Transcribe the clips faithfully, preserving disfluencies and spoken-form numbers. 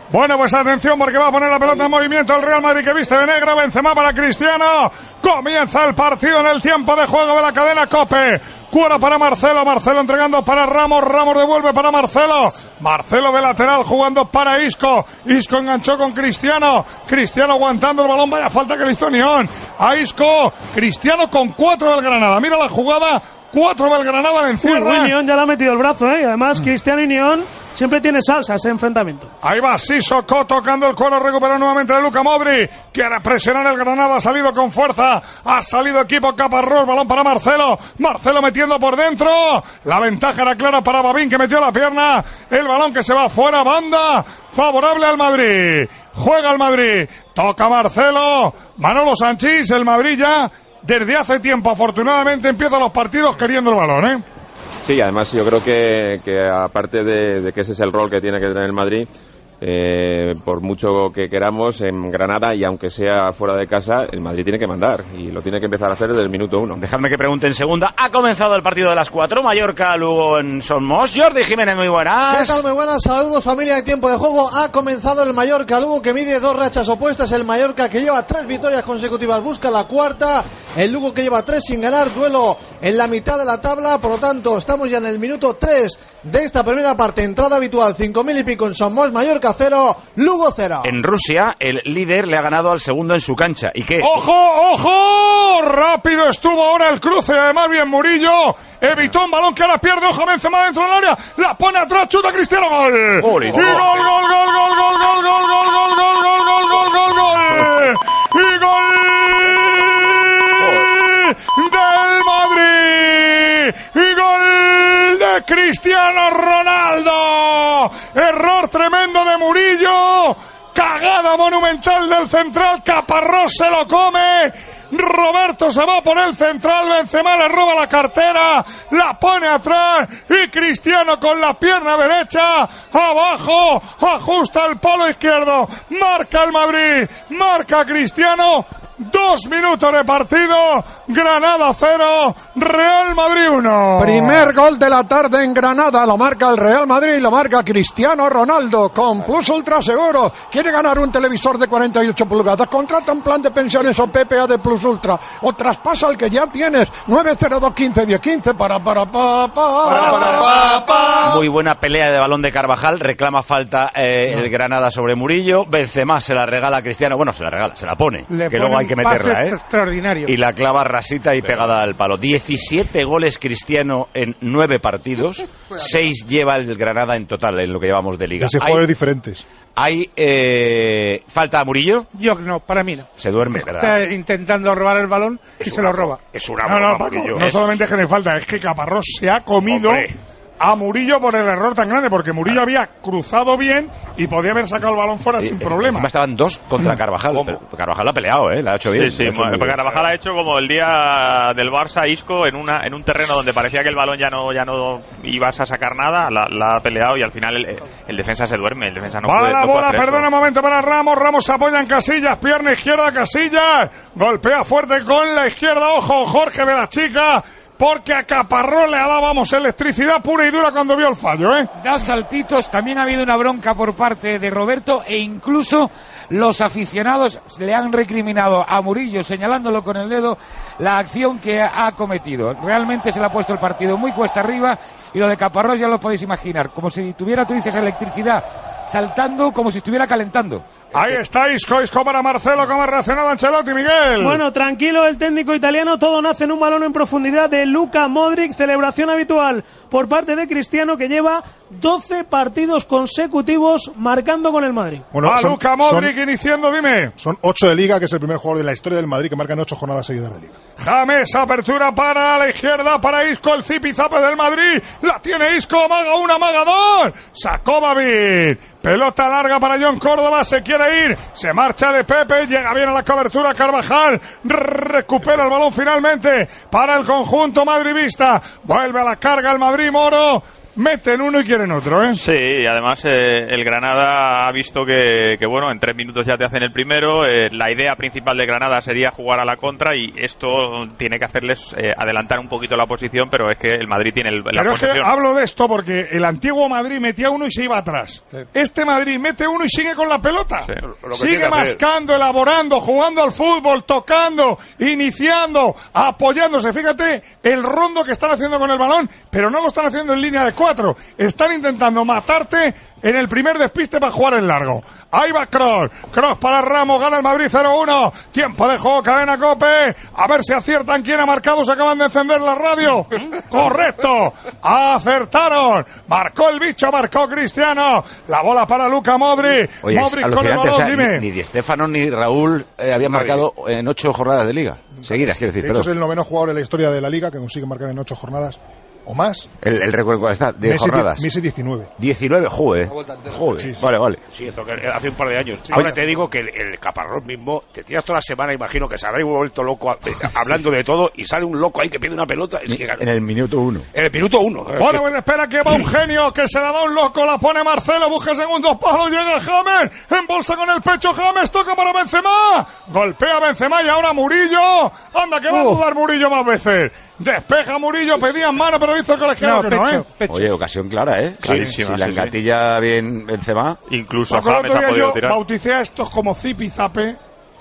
Bueno, pues atención porque va a poner la pelota en movimiento el Real Madrid que viste de negro. Benzema para Cristiano. Comienza el partido en el tiempo de juego de la cadena COPE. Cuero para Marcelo, Marcelo entregando para Ramos, Ramos devuelve para Marcelo, Marcelo de lateral jugando para Isco, Isco enganchó con Cristiano, Cristiano aguantando el balón, vaya falta que le hizo Unión, a Isco, Cristiano con cuatro del Granada, mira la jugada, cuatro del Granada le encierra. Uy, Unión ya le ha metido el brazo, ¿eh? Además Cristiano y Unión siempre tiene salsa ese enfrentamiento. Ahí va Sissoko tocando el cuero, recupera nuevamente de Luka Modric, quiere presionar el Granada, ha salido con fuerza, ha salido equipo Caparrós, balón para Marcelo, Marcelo metiendo por dentro, la ventaja era clara para Babín que metió la pierna, el balón que se va fuera, banda favorable al Madrid, juega el Madrid, toca Marcelo, Manolo Sanchís, el Madrid ya desde hace tiempo afortunadamente empieza los partidos queriendo el balón, ¿eh? Sí, además yo creo que, que aparte de, de que ese es el rol que tiene que tener el Madrid, eh, por mucho que queramos en Granada y aunque sea fuera de casa, el Madrid tiene que mandar y lo tiene que empezar a hacer desde el minuto uno. Dejadme que pregunte en segunda. Ha comenzado el partido de las cuatro, Mallorca, Lugo en Somos. Jordi Jiménez, muy buenas. ¿Qué tal? Muy buenas, saludos familia de tiempo de juego. Ha comenzado el Mallorca Lugo que mide dos rachas opuestas. El Mallorca que lleva tres victorias consecutivas busca la cuarta. El Lugo que lleva tres sin ganar, duelo en la mitad de la tabla. Por lo tanto, estamos ya en el minuto tres de esta primera parte. Entrada habitual, cinco mil y pico en Somos. Mallorca cero, Lugo cero. En Rusia, el líder le ha ganado al segundo en su cancha. ¿Y qué? ¡Ojo, ojo! Rápido estuvo ahora el cruce, además bien Murillo. Evitó un balón que ahora pierde, ojo, Benzema dentro del área. La pone atrás, chuta Cristiano, gol. ¡Gol! Y gol, gol, gol, gol, gol, gol, gol, gol, gol, gol, gol, gol, gol, gol, gol. Y gol del Madrid. Y gol de Cristiano Ronaldo. Error tremendo de Murillo. Cagada monumental del central. Caparrós se lo come. Roberto se va por el central, Benzema le roba la cartera, la pone atrás y Cristiano con la pierna derecha abajo, ajusta el palo izquierdo, marca el Madrid, marca Cristiano. Dos minutos de partido, Granada cero, Real Madrid uno. Primer gol de la tarde en Granada, lo marca el Real Madrid, lo marca Cristiano Ronaldo, con Plus Ultra Seguro. Quiere ganar un televisor de cuarenta y ocho pulgadas, contrata un plan de pensiones o P P A de Plus Ultra, o traspasa el que ya tienes, nueve cero dos uno cinco uno cero uno cinco para para pa, pa, para, para, pa, pa. Muy buena pelea de balón de Carvajal, reclama falta eh, no. el Granada sobre Murillo, Benzema se la regala a Cristiano, bueno, se la regala, se la pone, Le que luego hay que meterla, ¿eh? Extraordinario. Y la clava rasita y pegada al palo. diecisiete goles Cristiano en nueve partidos, seis lleva el Granada en total en lo que llevamos de liga. Ese jugadores diferentes. Hay eh, falta a Murillo. Yo no, para mí no. Se duerme, Está ¿verdad? intentando robar el balón y es se lo roba. Es una No, no, broma, Paco, Murillo. no solamente es que le falta, es que Caparrós se ha comido Hombre. a Murillo por el error tan grande, porque Murillo había cruzado bien y podía haber sacado el balón fuera Sí, sin eh, problema. Encima estaban dos contra Carvajal. Pero Carvajal ha peleado, ¿eh? La ha hecho bien. Sí, sí, La ha hecho bueno, muy bien. Carvajal ha hecho como el día del Barça Isco en una en un terreno donde parecía que el balón ya no ya no ibas a sacar nada, la, la ha peleado y al final el, el defensa se duerme, el defensa no Va puede, la no puede bola, hacer perdona eso. un momento para Ramos, Ramos se apoya en Casillas, pierna izquierda Casillas, golpea fuerte con la izquierda, ojo Jorge de la Chica, porque a Caparrós le dábamos electricidad pura y dura cuando vio el fallo, ¿eh? Da saltitos, también ha habido una bronca por parte de Roberto e incluso los aficionados le han recriminado a Murillo, señalándolo con el dedo, la acción que ha cometido. Realmente se le ha puesto el partido muy cuesta arriba y lo de Caparrós ya lo podéis imaginar, como si tuviera, tú dices, electricidad, saltando como si estuviera calentando. Ahí está Isco, Isco para Marcelo, ¿cómo ha reaccionado Ancelotti, Miguel? Bueno, tranquilo el técnico italiano, todo nace en un balón en profundidad de Luka Modric, celebración habitual por parte de Cristiano que lleva doce partidos consecutivos marcando con el Madrid. Bueno, a Luka Modric son, iniciando, dime. Son ocho de Liga, que es el primer jugador de la historia del Madrid que marca en ocho jornadas seguidas de Liga. James, apertura para la izquierda, para Isco, el zipizape del Madrid, la tiene Isco, maga una, maga dos, sacó Babín. Pelota larga para John Córdoba, se quiere ir, se marcha de Pepe, llega bien a la cobertura Carvajal, recupera el balón finalmente para el conjunto madridista, vuelve a la carga el Madrid, Moro, meten uno y quieren otro, ¿eh? Sí, y además eh, el Granada ha visto que, que, bueno, en tres minutos ya te hacen el primero. Eh, la idea principal de Granada sería jugar a la contra y esto tiene que hacerles eh, adelantar un poquito la posición, pero es que el Madrid tiene el, la pero posesión. Es que hablo de esto porque el antiguo Madrid metía uno y se iba atrás. Sí. Este Madrid mete uno y sigue con la pelota. Sí. Sigue mascando, elaborando, jugando al fútbol, tocando, iniciando, apoyándose. Fíjate el rondo que están haciendo con el balón, pero no lo están haciendo en línea de cuatro. Están intentando matarte en el primer despiste para jugar en largo. Ahí va Kroos. Kroos para Ramos. Gana el Madrid cero uno. Tiempo de juego. Cadena COPE. A ver si aciertan quién ha marcado. Se acaban de encender la radio. Correcto. Acertaron. Marcó el bicho. Marcó Cristiano. La bola para Luka Modric. Oye, Modric con el balón. O sea, dime. Ni, ni Di Stéfano ni Raúl eh, habían marcado en ocho jornadas de Liga. Seguidas, quiero decir. De hecho, es el noveno jugador en la historia de la Liga que consigue marcar en ocho jornadas. ¿O más? El, el recuerdo está de Messi, jornadas. Messi diecinueve. diecinueve, joder. Joder. Sí, sí. Vale, vale. Sí, eso que hace un par de años. Sí, ahora sí. Te digo que el, el Caparrós mismo, te tiras toda la semana, imagino que se habrá vuelto loco eh, hablando de todo y sale un loco ahí que pide una pelota. Es que, en el minuto uno. En el minuto uno. Bueno, bueno, espera que va un genio, que se la da un loco, la pone Marcelo, busca segundos palos, llega James, embolsa con el pecho James, toca para Benzema, golpea Benzema y ahora Murillo, anda que va uh. a dudar Murillo más veces. Despeja Murillo, pedían mano, pero hizo el colegiado no, que pecho, no, ¿eh? Pecho. Oye, ocasión clara, ¿eh? Clarísima, si, si sí, la engatilla sí. bien Benzema. Incluso James ha podido yo tirar. Bauticé a estos como Zip y Zape.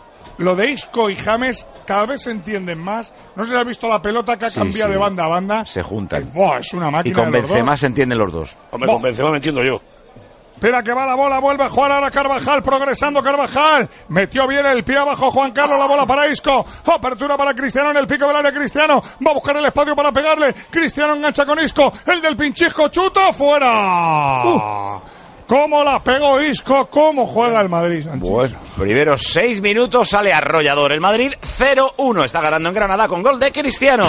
Lo de Isco y James cada vez se entienden más. No sé si has visto la pelota que ha sí, cambiado sí. de banda a banda. Se juntan. Buah, es una máquina. Y con Benzema se entienden los dos. Hombre, Buah. con Benzema me entiendo yo. Espera que va la bola, vuelve a jugar ahora Carvajal, progresando Carvajal, metió bien el pie abajo Juan Carlos, la bola para Isco, apertura para Cristiano en el pico del área, Cristiano va a buscar el espacio para pegarle, Cristiano engancha con Isco, el del pinchisco, chuta, fuera. Uh. ¿Cómo la pegó Isco? ¿Cómo juega el Madrid, Sánchez? Bueno, primeros seis minutos sale arrollador el Madrid, cero uno, está ganando en Granada con gol de Cristiano.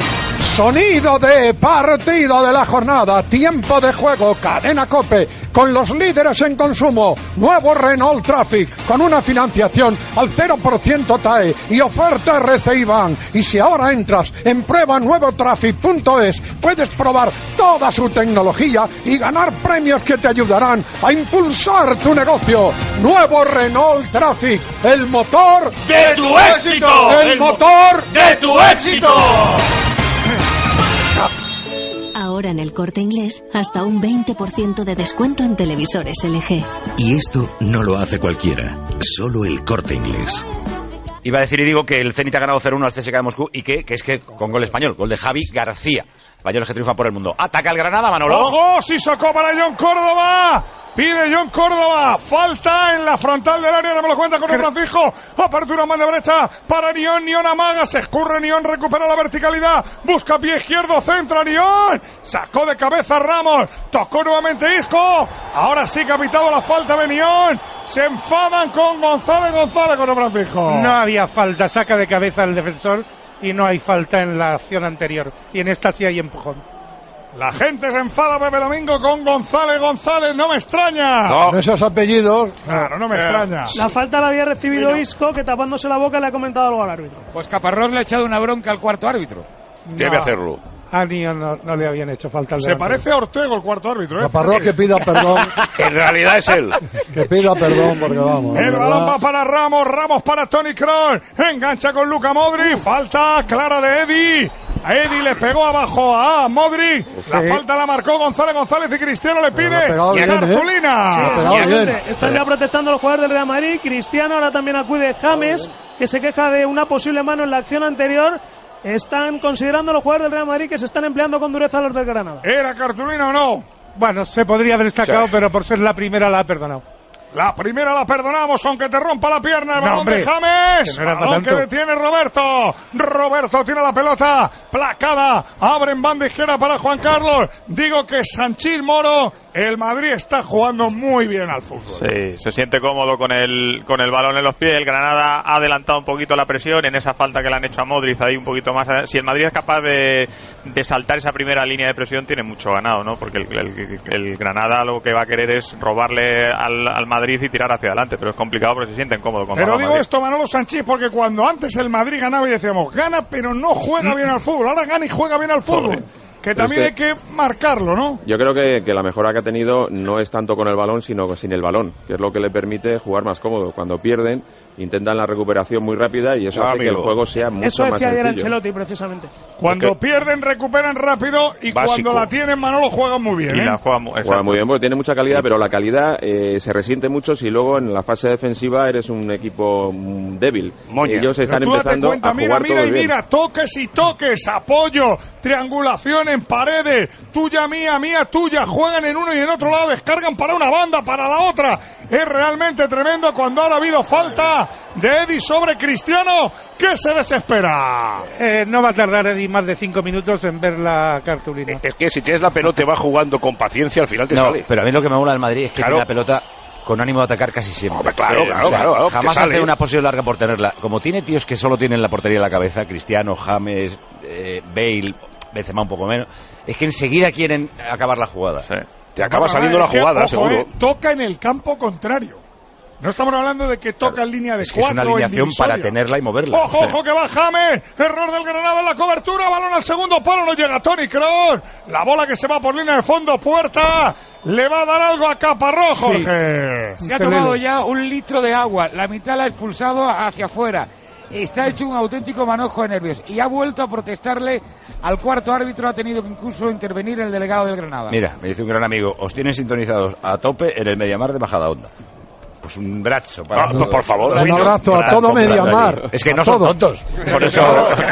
Sonido de partido de la jornada, tiempo de juego, cadena COPE, con los líderes en consumo, nuevo Renault Traffic, con una financiación al cero por ciento T A E y oferta R C I Bank. Y si ahora entras en prueba nuevo traffic punto es, puedes probar toda su tecnología y ganar premios que te ayudarán a impulsar tu negocio. Nuevo Renault Traffic, el motor de tu éxito, el, el motor de tu éxito. Ahora en el Corte Inglés, hasta un veinte por ciento de descuento en televisores L G. Y esto no lo hace cualquiera, solo el Corte Inglés. Iba a decir y digo que el Zenit ha ganado cero uno al C S K de Moscú y que, que es que con gol español, gol de Javi García. Españoles que triunfan por el mundo. Ataca el Granada, Manolo. ¡Ojo! ¡Sí sacó para John Córdoba! Pide John Córdoba, falta en la frontal del área, no me lo cuenta con el Francisco, apertura más de brecha para Nión, Nión amaga, se escurre Nión, recupera la verticalidad, busca pie izquierdo, centra Nión, sacó de cabeza Ramos, tocó nuevamente Isco, ahora sí que ha pitado la falta de Nión, se enfadan con González, González con el Francisco. No había falta, saca de cabeza el defensor y no hay falta en la acción anterior, y en esta sí hay empujón. La gente se enfada, Pepe Domingo, con González, González, no me extraña. No. Esos apellidos. Claro, no me eh. extraña. La falta la había recibido bueno. Isco, que tapándose la boca le ha comentado algo al árbitro. Pues Caparrós le ha echado una bronca al cuarto árbitro. Debe no. hacerlo. A Nión no, no le habían hecho falta. Se parece a Ortego, el cuarto árbitro, ¿eh? Caparrós que pida perdón. En realidad es él. Que pida perdón, porque vamos. El balón va para Ramos, Ramos para Toni Kroos. Engancha con Luka Modric. Falta clara de Eddie. A Eddie le pegó abajo a Modric. Sí. La falta la marcó González González y Cristiano le pide bien, cartulina. ¿eh? Sí, sí, están ya protestando los jugadores del Real Madrid. Cristiano ahora también acude James, que se queja de una posible mano en la acción anterior. Están considerando los jugadores del Real Madrid que se están empleando con dureza a los del Granada. ¿Era cartulina o no? Bueno, se podría haber sacado, sí. pero por ser la primera la ha perdonado. La primera la perdonamos, aunque te rompa la pierna. El balón no, de James. Que no balón que detiene Roberto. Roberto tiene la pelota placada. Abre en banda izquierda para Juan Carlos. Digo que Sanchís Moro. El Madrid está jugando muy bien al fútbol. Sí, se siente cómodo con el con el balón en los pies. El Granada ha adelantado un poquito la presión en esa falta que le han hecho a Modric ahí un poquito más. Si el Madrid es capaz de, de saltar esa primera línea de presión, tiene mucho ganado, ¿no? Porque el, el, el Granada lo que va a querer es robarle al, al Madrid y tirar hacia adelante, pero es complicado porque se sienten cómodos con Pero digo Madrid. Esto, Manolo Sanchís, porque cuando antes el Madrid ganaba y decíamos, gana pero no juega bien al fútbol, ahora gana y juega bien al fútbol. Joder. que también es hay que marcarlo, ¿no? Yo creo que, que la mejora que ha tenido no es tanto con el balón, sino sin el balón, que es lo que le permite jugar más cómodo. Cuando pierden, intentan la recuperación muy rápida y eso Ah, hace amigo. que el juego sea mucho Eso más decía ayer sencillo. Ancelotti, precisamente. Cuando Porque- pierden, recuperan rápido y Básico. cuando la tienen, Manolo, juegan muy bien. Y ¿eh? la juega, mu- Juega exacto. muy bien porque tiene mucha calidad, pero la calidad eh, se resiente mucho si luego en la fase defensiva eres un equipo mm, débil. Moña. Ellos están Pero tú date empezando cuenta, a mira, jugar mira todos y bien. mira, toques y toques, apoyo, triangulación en paredes, tuya, mía, mía, tuya, juegan en uno y en otro lado, descargan para una banda, para la otra. Es realmente tremendo cuando ahora ha habido falta de Eddie sobre Cristiano, que se desespera. Eh, no va a tardar Eddie más de cinco minutos en ver la cartulina. Es que si tienes la pelota y vas jugando con paciencia, al final te No, sale. pero a mí lo que me mola del Madrid es que Claro. tiene la pelota con ánimo de atacar casi siempre. Hombre, claro, Sí, claro, claro, claro, Jamás que sale. hace una posición larga por tenerla. Como tiene tíos que solo tienen la portería en la cabeza, Cristiano, James, eh, Bale, Benzema un poco menos, es que enseguida quieren acabar la jugada. Te acaba saliendo la Es que, jugada, ojo, seguro. eh, toca en el campo contrario. No estamos hablando de que toca en línea de Es que es cuatro. una alineación en para divisoria. tenerla y moverla. Ojo, ojo, que va James. Error del Granada en la cobertura. Balón al segundo palo. No llega Toni Kroos. La bola que se va por línea de fondo. Puerta. Le va a dar algo a Caparrós, Jorge. Se ha tomado ya un litro de agua. La mitad la ha expulsado hacia afuera. Está hecho un auténtico manojo de nervios. Y ha vuelto a protestarle al cuarto árbitro. Ha tenido que incluso intervenir el delegado del Granada. Mira, me dice un gran amigo, os tienen sintonizados a tope en el Mediamar de Majadahonda. Pues un abrazo para Ah, pues por favor. Un abrazo a todo Mediamar. Es que no A son todo. tontos. Por eso.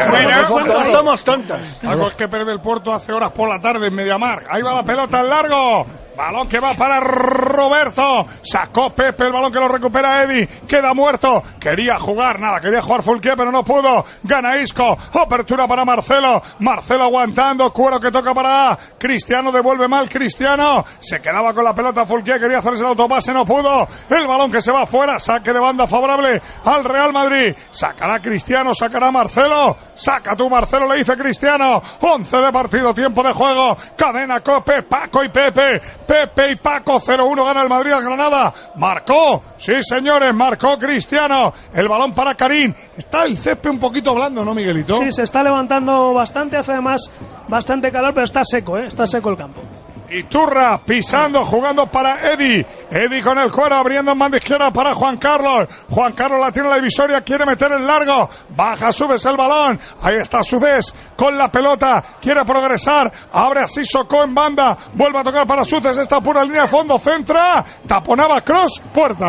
Bueno, somos tontas. Algo es que pierde el Porto hace horas por la tarde en Mediamar. Ahí va la pelota al largo. Balón que va para Roberto. Sacó Pepe el balón que lo recupera Eddie. Queda muerto. Quería jugar, nada, quería jugar Fulquier, pero no pudo. Gana Isco. Apertura para Marcelo. Marcelo aguantando. Cuero que toca para Cristiano. Devuelve mal Cristiano. Se quedaba con la pelota Fulquier. Quería hacerse el autopase, no pudo. El balón que se va afuera. Saque de banda favorable al Real Madrid. Sacará Cristiano, sacará Marcelo. Saca tú, Marcelo, le dice Cristiano. once de partido, tiempo de juego. Cadena Cope, Paco y Pepe. Pepe y Paco, cero uno gana el Madrid al Granada. Marcó, sí señores, marcó Cristiano. El balón para Karim. Está el césped un poquito blando, ¿no, Miguelito? Sí, se está levantando bastante, hace además bastante calor, pero está seco, ¿eh? Está seco el campo. Y Turra pisando, jugando para Eddie. Eddie con el cuero, abriendo en banda izquierda para Juan Carlos. Juan Carlos la tiene en la divisoria, quiere meter el largo. Baja, subes el balón. Ahí está Suces con la pelota. Quiere progresar. Abre así Socó en banda. Vuelve a tocar para Suces. Esta pura línea de fondo. Centra. Taponaba Cross. Puerta.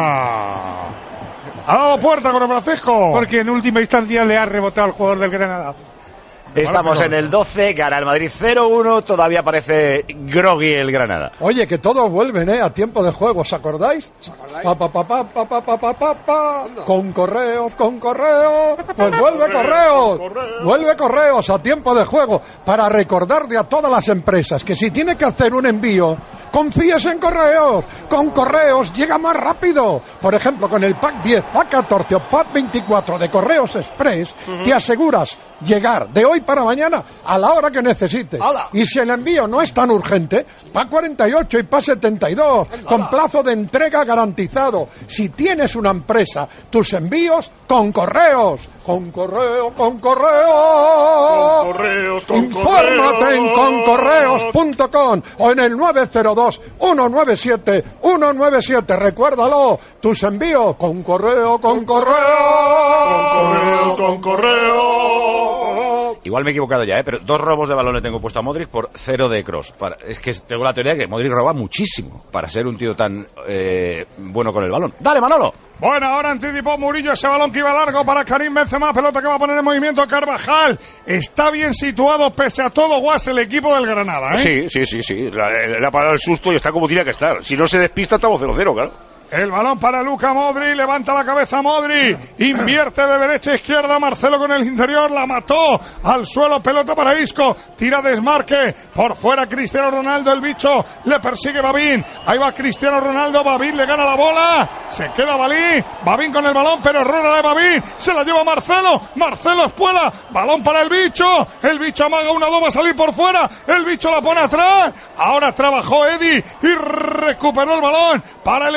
Ha dado puerta con el Francisco. Porque en última instancia le ha rebotado al jugador del Granada. Estamos en el doce, gana el Madrid cero uno, todavía parece groggy el Granada. Oye, que todos vuelven, ¿eh? A tiempo de juego, ¿os acordáis? Pa, pa, pa, pa, pa, pa, pa, pa, pa, pa. Con correos, con correos. Pues vuelve correos. Vuelve correos a tiempo de juego. Para recordarle a todas las empresas que si tiene que hacer un envío, confíes en correos. Con correos llega más rápido. Por ejemplo, con el pack diez, pack catorce o pack veinticuatro de Correos Express, te aseguras llegar de hoy para mañana a la hora que necesites. ¡Hala! Y si el envío no es tan urgente, pack cuarenta y ocho y pack setenta y dos, con plazo de entrega garantizado. Si tienes una empresa, tus envíos con correos. Con correo, con correo. Con correos, con Infórmate correos. en concorreos punto com o en el nueve cero dos, uno nueve siete, uno nueve siete. Recuérdalo, tus envíos con correo, con correo. Con correos, con correo. Igual me he equivocado ya, ¿eh? Pero dos robos de balón le tengo puesto a Modric por cero de Kroos. Para, es que tengo la teoría de que Modric roba muchísimo para ser un tío tan eh, bueno con el balón. ¡Dale, Manolo! Bueno, ahora anticipó Murillo ese balón que iba largo para Karim Benzema, pelota que va a poner en movimiento Carvajal. Está bien situado pese a todo Guas el equipo del Granada, ¿eh? Sí, sí, sí, sí. Le ha parado el susto y está como tiene que estar. Si no se despista, estamos cero cero, claro. El balón para Luka Modric, levanta la cabeza Modric, invierte de derecha a izquierda, Marcelo con el interior, la mató al suelo, pelota para Isco, tira desmarque, por fuera Cristiano Ronaldo, el bicho, le persigue Babín, ahí va Cristiano Ronaldo, Babín le gana la bola, se queda Babín, Babín con el balón, pero error de Babín, se la lleva Marcelo, Marcelo Espuela, balón para el bicho, el bicho amaga una dos, va a salir por fuera, el bicho la pone atrás, ahora trabajó Eddie y recuperó el balón para el equipo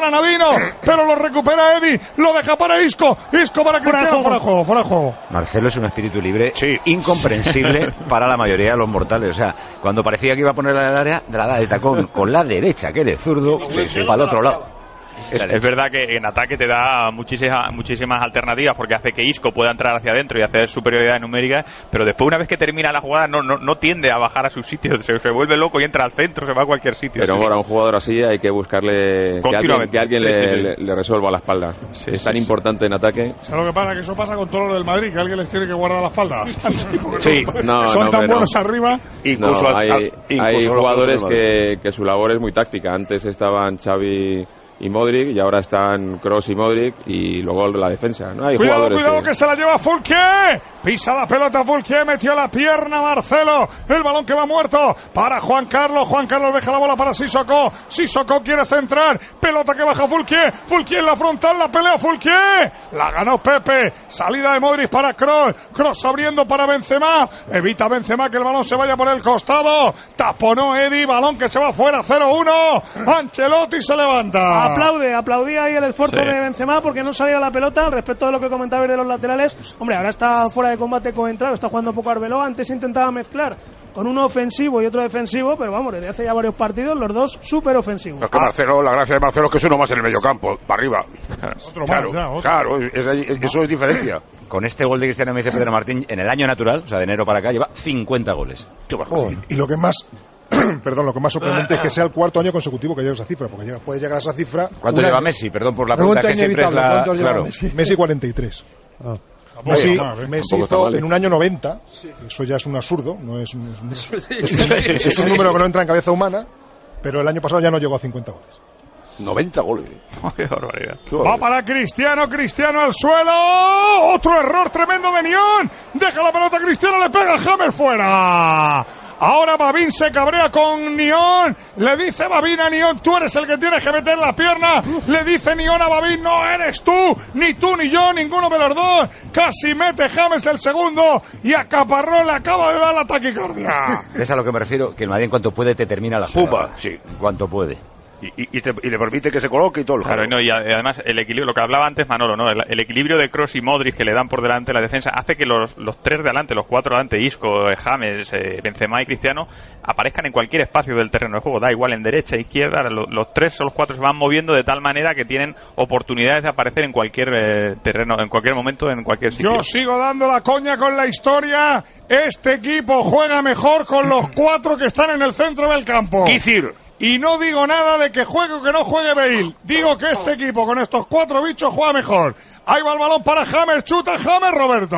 granadino, pero lo recupera Eddie, lo deja para Isco, Isco para Cristiano, fuera de juego, fuera de juego. Marcelo es un espíritu libre sí. incomprensible para la mayoría de los mortales. O sea, cuando parecía que iba a poner la del área, de la da de tacón con la derecha, que eres zurdo, sí, sí, para el otro lado. Es, es verdad que en ataque te da muchísimas, muchísimas alternativas porque hace que Isco pueda entrar hacia adentro y hacer superioridad numérica, pero después una vez que termina la jugada no, no, no tiende a bajar a su sitio, se, se vuelve loco y entra al centro, se va a cualquier sitio. Pero ahora un jugador así hay que buscarle que alguien, que alguien sí, le, sí, sí. Le, le resuelva la espalda. Sí, es tan sí, importante en ataque. ¿Sabes lo que pasa? Que eso pasa con todos los del Madrid, que alguien les tiene que guardar la espalda. Sí, no, son no, tan pero, buenos arriba. Incluso no, hay, al, incluso hay jugadores que, que su labor es muy táctica. Antes estaban Xavi y Modric, y ahora están Kroos y Modric, y luego la defensa, ¿no? Hay cuidado, jugadores cuidado que... que se la lleva Fulquier, pisa la pelota Fulquier, metió la pierna Marcelo, el balón que va muerto para Juan Carlos, Juan Carlos deja la bola para Sissoko, Sissoko quiere centrar, pelota que baja Fulquier, Fulquier en la frontal, la pelea Fulquier, la ganó Pepe, salida de Modric para Kroos, Kroos abriendo para Benzema, evita Benzema que el balón se vaya por el costado, taponó Eddie, balón que se va fuera, cero uno, Ancelotti se levanta. Aplaude, aplaudía ahí el esfuerzo sí. de Benzema porque no salía la pelota. Al respecto de lo que comentabais de los laterales, hombre, ahora está fuera de combate Coentrao, está jugando poco Arbeloa. Antes intentaba mezclar con uno ofensivo y otro defensivo, pero vamos, desde hace ya varios partidos los dos súper ofensivos. Es que Marcelo, la gracia de Marcelo es que es uno más en el mediocampo, para arriba. Otro claro, más, ya, otro. Claro, es, es, eso es diferencia. Con este gol de Cristiano, me dice Pedro Martín, en el año natural, o sea, de enero para acá, lleva cincuenta goles. Oh. Y, y lo que más perdón, lo que más sorprendente es que sea el cuarto año consecutivo que llega a esa cifra, porque llega, puede llegar a esa cifra. ¿Cuánto lleva Messi? Perdón por la pregunta, que siempre es la... Claro. Messi? Messi cuarenta y tres. Ah. Messi, Messi hizo en un año noventa, sí. Eso ya es un absurdo, no es un, es un, es un, es un número que no entra en cabeza humana, pero el año pasado ya no llegó a cincuenta goles. noventa goles. Qué barbaridad. Va para Cristiano, Cristiano al suelo. Otro error tremendo de Nión. Deja la pelota Cristiano, le pega a James fuera. Ahora Babín se cabrea con Nión. Le dice Babín a Nión, tú eres el que tienes que meter la pierna. Le dice Nión a Babín, no eres tú, ni tú ni yo, ninguno de los dos. Casi mete James el segundo y a Caparrós le acaba de dar la taquicardia. Es a lo que me refiero, que el Madrid en cuanto puede te termina la jugada. Sí, en cuanto puede. Y, y, te, y le permite que se coloque y todo el claro, no, y además el equilibrio, lo que hablaba antes Manolo, ¿no? El, el equilibrio de Kroos y Modric que le dan por delante la defensa hace que los, los tres de delante, los cuatro de delante, Isco, James, eh, Benzema y Cristiano, aparezcan en cualquier espacio del terreno de juego, da igual en derecha, izquierda, los, los tres o los cuatro se van moviendo de tal manera que tienen oportunidades de aparecer en cualquier eh, terreno, en cualquier momento, en cualquier sitio. Yo sigo dando la coña con la historia. Este equipo juega mejor con los cuatro que están en el centro del campo. Quisir. Y no digo nada de que juegue o que no juegue Bale. Digo que este equipo con estos cuatro bichos juega mejor. Ahí va el balón para James, chuta James, Roberto.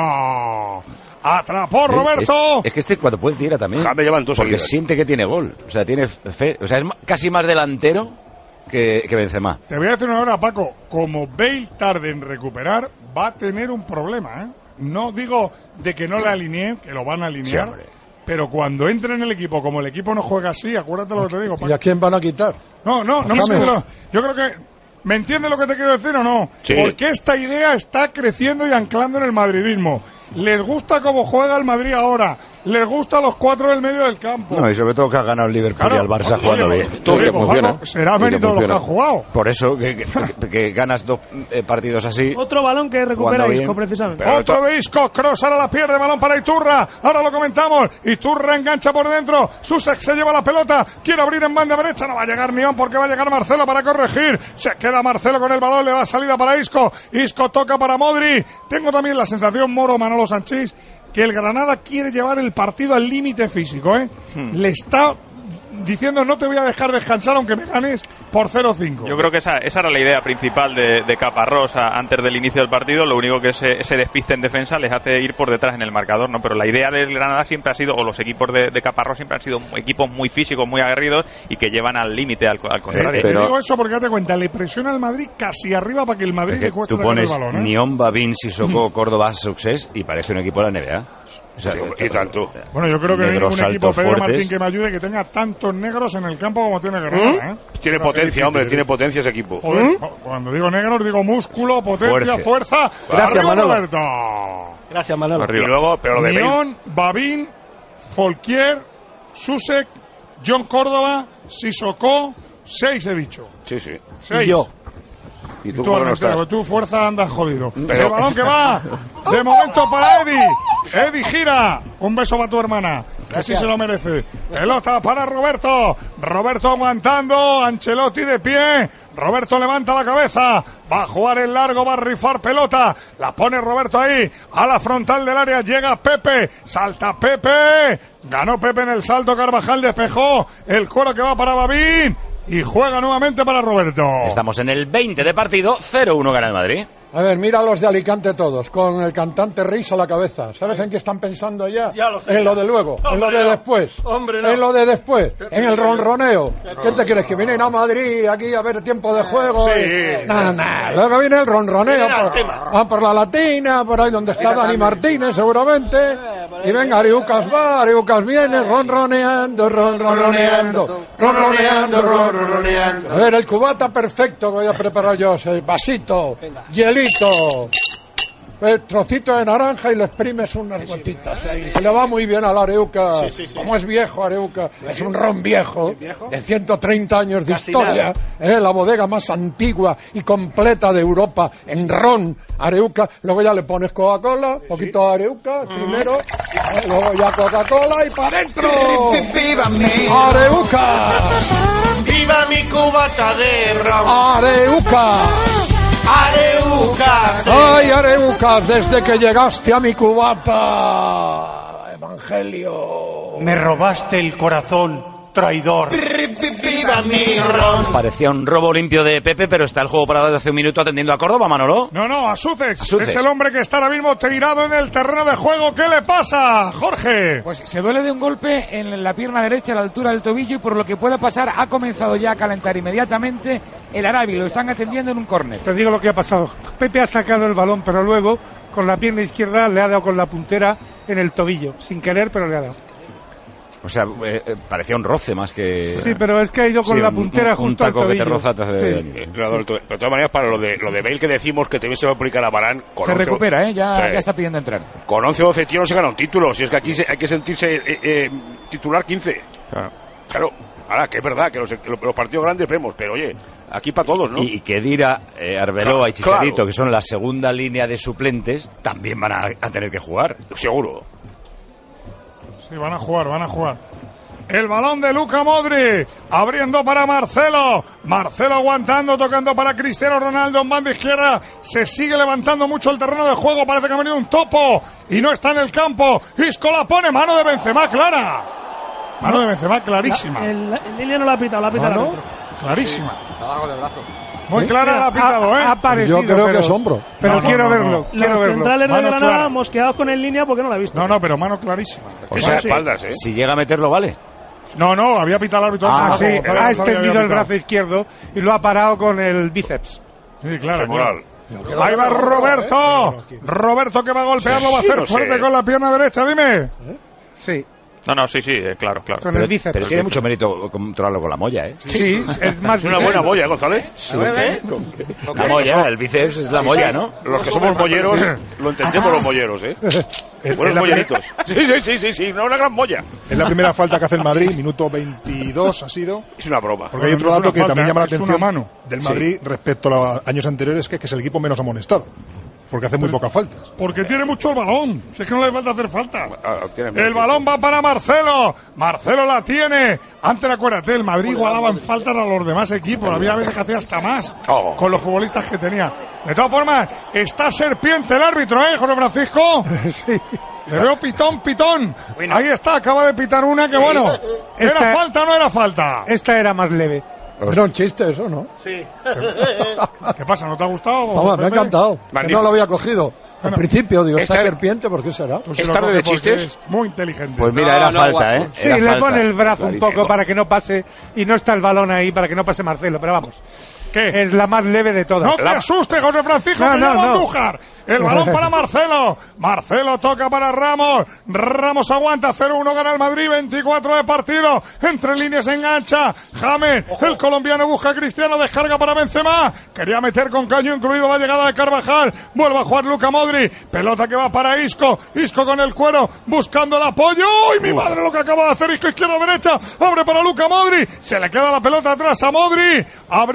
Atrapó Roberto. Es, es que este cuando puede tira también. James lleva en dos porque seguidas. Siente que tiene gol. O sea, tiene fe. O sea, es casi más delantero que, que Benzema. Te voy a decir una hora, Paco. Como Bale tarde en recuperar, va a tener un problema, ¿eh? No digo de que no le alinee, que lo van a alinear. Sí, pero cuando entre en el equipo, como el equipo no juega así, acuérdate lo que te digo. ¿Y a quién van a quitar? No, no, no. Me lo, yo creo que... ¿Me entiendes lo que te quiero decir o no? Sí. Porque esta idea está creciendo y anclando en el madridismo. Les gusta cómo juega el Madrid ahora. Les gusta los cuatro del medio del campo. No, y sobre todo que ha ganado el Liverpool claro, y al Barça jugando bien. Todo que funciona. Será mérito de los que ha jugado. Por eso, que, que, que ganas dos eh, partidos así. Otro balón que recupera Isco, precisamente. Pero Otro de Isco, Kroos ahora la pierde, balón para Iturra. Ahora lo comentamos. Iturra engancha por dentro. Susek se lleva la pelota. Quiere abrir en banda derecha. No va a llegar Nión porque va a llegar Marcelo para corregir. Se queda Marcelo con el balón. Le va salida para Isco. Isco toca para Modri. Tengo también la sensación, Moro, Manolo Sanchís, que el Granada quiere llevar el partido al límite físico, ¿eh? Hmm. Le está diciendo no te voy a dejar descansar aunque me ganes por cero cinco. Yo creo que esa, esa era la idea principal de, de Caparrós a, antes del inicio del partido. Lo único que ese, ese despiste en defensa les hace ir por detrás en el marcador, ¿no? Pero la idea del Granada siempre ha sido, o los equipos de, de Caparrós siempre han sido equipos muy físicos, muy aguerridos y que llevan al límite, al, al contrario. Eh, pero... Te digo eso porque date cuenta, le presiona al Madrid casi arriba para que el Madrid le cueste sacar el balón, ¿eh? Nión, Babín, Sissoko, Córdoba, Success y parece un equipo de la N B A. O sea, y tanto. Bueno, yo creo que hay un equipo, Pedro Martín, que me ayude, que tenga tantos negros en el campo como tiene Granada, ¿eh? Tiene Creo potencia, hombre, tiene potencia ese equipo. Joder, ¿Mm? Cuando digo negros, digo músculo, potencia, fuerza. Gracias, Arriba, Manolo. Roberto. Gracias, Manolo. Y luego, pero de Nión, Babín, Folquier, Susek, John Córdoba, Sissoko, seis he dicho. Sí, sí. Seis. Y yo. Y tú, tú, tú, no estás. tú fuerza andas jodido. Pero... El balón que va de momento para Eddie. Eddie gira. Un beso para tu hermana, que sí se lo merece. Pelota para Roberto. Roberto aguantando. Ancelotti de pie. Roberto levanta la cabeza, va a jugar en largo, va a rifar pelota, la pone Roberto ahí, a la frontal del área, llega Pepe, salta Pepe, ganó Pepe en el salto, Carvajal despejó, el cuero que va para Babín y juega nuevamente para Roberto. Estamos en el veinte de partido, cero uno gana el Madrid. A ver, mira los de Alicante todos, con el cantante Reis a la cabeza. ¿Sabes en qué están pensando ya? Ya lo sé. En lo de luego, Hombre, en lo de no. después. Hombre, no. En lo de después, en el ronroneo. ¿Qué te crees? ¿Que vienen a Madrid aquí a ver tiempo de juego? Sí. Nada, nada. Luego viene el ronroneo. Viene al Por, tema. ah, por la Latina, por ahí donde está Venga, Dani también. Martínez, seguramente. Y venga, Ariucas va, Ariucas viene, ronroneando, ronroneando, ronroneando, ronroneando. A ver, el cubata perfecto que voy a preparar yo, ese vasito, hielito. El trocito de naranja y le exprimes unas gotitas ahí. Se le va muy bien al Areuca. Sí, sí, sí. Como es viejo Areuca, es un ron viejo, ¿Viejo? de ciento treinta años de Casi historia. Eh, la bodega más antigua y completa de Europa en ron Areuca. Luego ya le pones Coca-Cola, poquito de Areuca primero, eh, luego ya Coca-Cola y para adentro. ¡Viva mi! Areuca, ¡Viva mi cubata de ron! Areuca. ¡Areucas! ¡Ay, Areucas! Desde que llegaste a mi cubata, Evangelio. Me robaste el corazón, traidor. ¡Viva mi ron! Parecía un robo limpio de Pepe, pero está el juego parado desde hace un minuto atendiendo a Córdoba, Manolo. No, no, a Sucex. Sucex. Es el hombre que está ahora mismo tirado en el terreno de juego. ¿Qué le pasa, Jorge? Pues se duele de un golpe en la pierna derecha a la altura del tobillo y por lo que pueda pasar ha comenzado ya a calentar inmediatamente el Arabi. Lo están atendiendo en un córner. Te digo lo que ha pasado. Pepe ha sacado el balón, pero luego con la pierna izquierda le ha dado con la puntera en el tobillo. Sin querer, pero le ha dado. O sea, eh, eh, parecía un roce más que... Sí, pero es que ha ido con Sí, la un- puntera un, justo un al taco tobillo. que te roza te hace Sí. daño. Eh, Pero de todas maneras, para lo de lo de Bale que decimos que también se va a aplicar a Varane, con Se once recupera, ¿eh? Ya, Sí. ya está pidiendo entrar. Con once o doce tíos no se gana un título. Si es que aquí se- hay que sentirse eh, eh, titular quince. Claro. Claro. Ahora, que es verdad que los, los- los partidos grandes vemos, pero oye, aquí para todos, ¿no? Y, y que Dira, eh, Arbeloa y Claro. Chicharito, que son la segunda línea de suplentes, también van a, a tener que jugar. Seguro. Sí, van a jugar, van a jugar. El balón de Luka Modric, abriendo para Marcelo. Marcelo aguantando, tocando para Cristiano Ronaldo en banda izquierda. Se sigue levantando mucho el terreno de juego. Parece que ha venido un topo y no está en el campo. Isco la pone, mano de Benzema, clara. Mano de Benzema, clarísima. La- en, la- en línea no la ha pitado, la ha pitado ¿Ah, el no? árbitro. Clarísima. Abajo del brazo. Muy ¿Sí? clara la ha pitado, ¿eh? Ha aparecido, Yo creo pero, que es hombro. Pero No, no, quiero no, verlo, no. quiero Los verlo. centrales de Mano Granada clara. mosqueados con en línea porque no la ha visto. No, no, pero mano clarísima. O sea, sí. espaldas, ¿eh? Si llega a meterlo, vale. No, no, había pitado el árbitro. Ah, antes, sí, no, ha González había extendido el pitado. brazo izquierdo y lo ha parado con el bíceps. Sí, claro. Femoral. claro. Ahí va Roberto. Roberto que va a golpear, lo va a Sí, hacer no sé. fuerte con la pierna derecha, dime. Sí, No, no, sí, sí, eh, claro, claro. con Pero, el bíceps. pero tiene mucho mérito controlarlo con la molla, ¿eh? Sí, es más Es una buena molla, ¿eh, González? La molla, el bíceps es la molla, ¿no? Los que somos molleros, lo entendemos los molleros, ¿eh? Es, Buenos es la molleritos. Sí, sí, sí, sí, sí, no, una gran molla. es la primera falta que hace el Madrid, minuto veintidós ha sido. Es una broma. Porque hay No, otro no es dato una que falta, también llama la es atención una mano. del Madrid respecto a los años anteriores, que, que es el equipo menos amonestado. Porque hace muy pocas faltas. Porque tiene mucho el balón. Si es que no le falta hacer falta. Ah, tiene El mérito. balón va para Marcelo. Marcelo la tiene. Antes, acuérdate, el Madrid igualaba en faltas a los demás equipos. Había veces que hacía hasta más Oh. con los futbolistas que tenía. De todas formas, está serpiente el árbitro, ¿eh, José Francisco? Sí. Le veo pitón, pitón. Ahí está, acaba de pitar una que, bueno, ¿era Esta- falta o no era falta? Esta era más leve. Era un chiste eso, ¿no? Sí. ¿Qué pasa? ¿No te ha gustado? Vamos, me ha Pepe? encantado. Que Magnífico. no lo había cogido. Al Bueno, principio, digo, esta esta- serpiente, ¿por qué será? Tú sí ¿Es lo tarde de coges porque chistes? eres muy inteligente. Pues mira, era no, falta, guapo. ¿eh? Sí, Era le falta. pone el brazo un Clarísimo. poco para que no pase y no está el balón ahí para que no pase Marcelo, pero vamos. ¿Qué? Es la más leve de todas. No te asustes, José Francisco, No, que no, llama no. Andújar. El balón para Marcelo. Marcelo toca para Ramos. Ramos aguanta. cero uno gana el Madrid. veinticuatro de partido. Entre líneas engancha. James, el colombiano, busca a Cristiano. Descarga para Benzema. Quería meter con caño incluido la llegada de Carvajal. Vuelve a jugar Luka Modric. Pelota que va para Isco. Isco con el cuero. Buscando el apoyo. ¡Uy, mi madre lo que acaba de hacer! Isco izquierda derecha. Abre para Luka Modric. Se le queda la pelota atrás a Modric. Abriendo para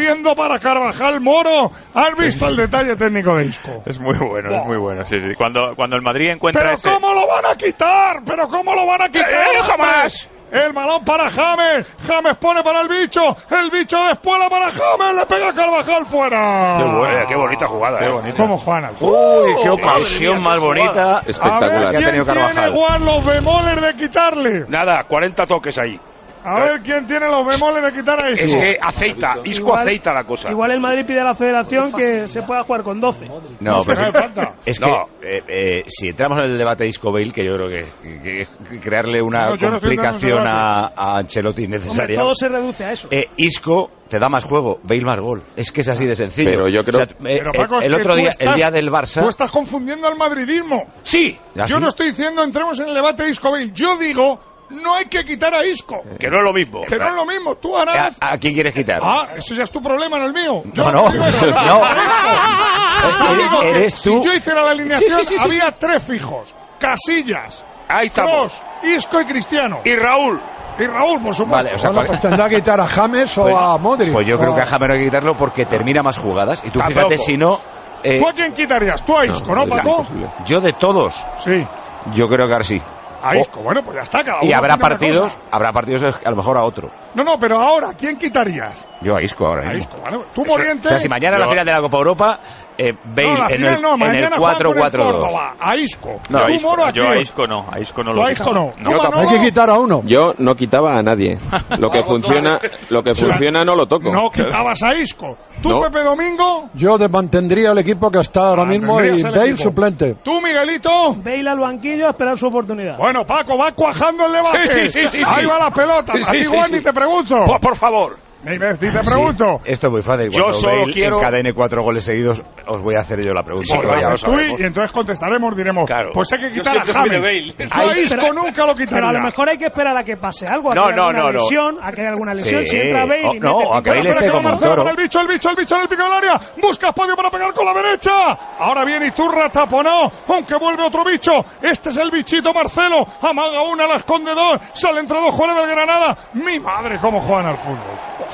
para Carvajal. Moro, ¿has visto el detalle técnico de Isco? Es muy bueno, wow. es muy bueno, sí, sí. Cuando, cuando el Madrid encuentra ¿Pero ese... cómo lo van a quitar? ¿Pero cómo lo van a quitar? ¡Eh, jamás! El balón para James. James pone para el bicho. El bicho después para James. Le pega a Carvajal fuera. Qué, buena, qué bonita jugada. Qué eh. bonita. ¿Cómo Juan? Uy, qué ocasión más bonita. Espectacular. A ver, ¿quién ha tenido Carvajal. tiene, Juan, los bemoles de quitarle? Nada, cuarenta toques ahí. A ver quién tiene los bemoles de quitar a Isco. Es que aceita, Isco igual, aceita la cosa. Igual el Madrid pide a la Federación que se pueda jugar con doce. No, pero no falta. Es que no. eh, eh, si entramos en el debate de Isco-Bale, que yo creo que, que, que crearle una no, complicación no a, a Ancelotti innecesaria. Hombre, todo se reduce a eso. Eh, Isco te da más juego, Bale más gol. Es que es así de sencillo. Pero yo creo. O sea, eh, pero, Paco, el otro día, estás, el día del Barça. Tú estás confundiendo al madridismo. Sí. Yo ¿sí? no estoy diciendo entremos en el debate de Isco-Bale. Yo digo. No hay que quitar a Isco. Que no es lo mismo. Que no es lo mismo. Tú harás. ¿A, a quién quieres quitar? Ah, eso ya es tu problema, no el mío. Yo no, no. Digo, no, no. no. Eres, eres tú. Si yo hiciera la alineación, sí, sí, sí, había sí. tres fijos. Casillas, ahí estamos. Kroos, Isco y Cristiano. Y Raúl. Y Raúl, por supuesto. Vale, o sea, bueno, pues tendrá que quitar a James o pues, a Modric. Pues yo creo o... que a James no hay que quitarlo porque termina más jugadas. Y tú Tampoco. fíjate si no. Eh, ¿Tú a quién quitarías? Tú a Isco, ¿no, no Paco? Yo de todos. Sí. Yo creo que ahora sí. A Isco, bueno, pues ya está, cada uno. Y habrá tiene una partidos, cosa. habrá partidos a lo mejor a otro. No, no, pero ahora, ¿quién quitarías? Yo a Isco ahora. A ¿eh? Isco, bueno. Tú, Moriente. O sea, si mañana no. la final de la Copa Europa, eh, Bale no, la en final el, no, en el cuatro cuatro dos. A Isco. No, ¿Tú, a Isco, Moro, a yo quién? a Isco no, a Isco no Tú lo a Isco no. no. ¿Tú, Hay que quitar a uno. Yo no quitaba a nadie. Lo que funciona, lo que funciona no lo toco. No quitabas a Isco. ¿Tú, No. Pepe Domingo? Yo mantendría el equipo que está ahora Ah, mismo y tendrías el Bale equipo. suplente. ¿Tú, Miguelito? Bale al banquillo a esperar su oportunidad. Bueno, Paco, va cuajando el debate. Sí, sí, sí, sí, Ahí sí. va la pelota. Sí, a sí, ti, sí, Juan, sí. ni te pregunto. Por, por favor. Ni te, ni te pregunto. Sí, esto es muy fácil. Yo Cuando solo Bale quiero- encadene cuatro goles seguidos, os voy a hacer yo la pregunta. Sí, Bueno, ya lo pues tú, sabemos. y entonces contestaremos, diremos, Claro. pues hay que Yo quitar a siempre James. fui de Yo a Ay, Isco pero- nunca lo Pero quitaría. a lo mejor hay que esperar a que pase algo, a No, que haya no, alguna no, no. lesión, a que haya alguna lesión. Sí. Si entra Bale Oh, y no, mete a cinco que Bale goles, esté Marcelo, como un Marcelo, toro. para el bicho, el bicho, el bicho en el pico del área. Busca espacio para pegar con la derecha. Ahora viene Iturra, taponó, aunque vuelve otro bicho. Este es el bichito Marcelo. Amaga una, la esconde dos. Sale entre dos jugadores del Granada. Mi madre, cómo juegan al fútbol.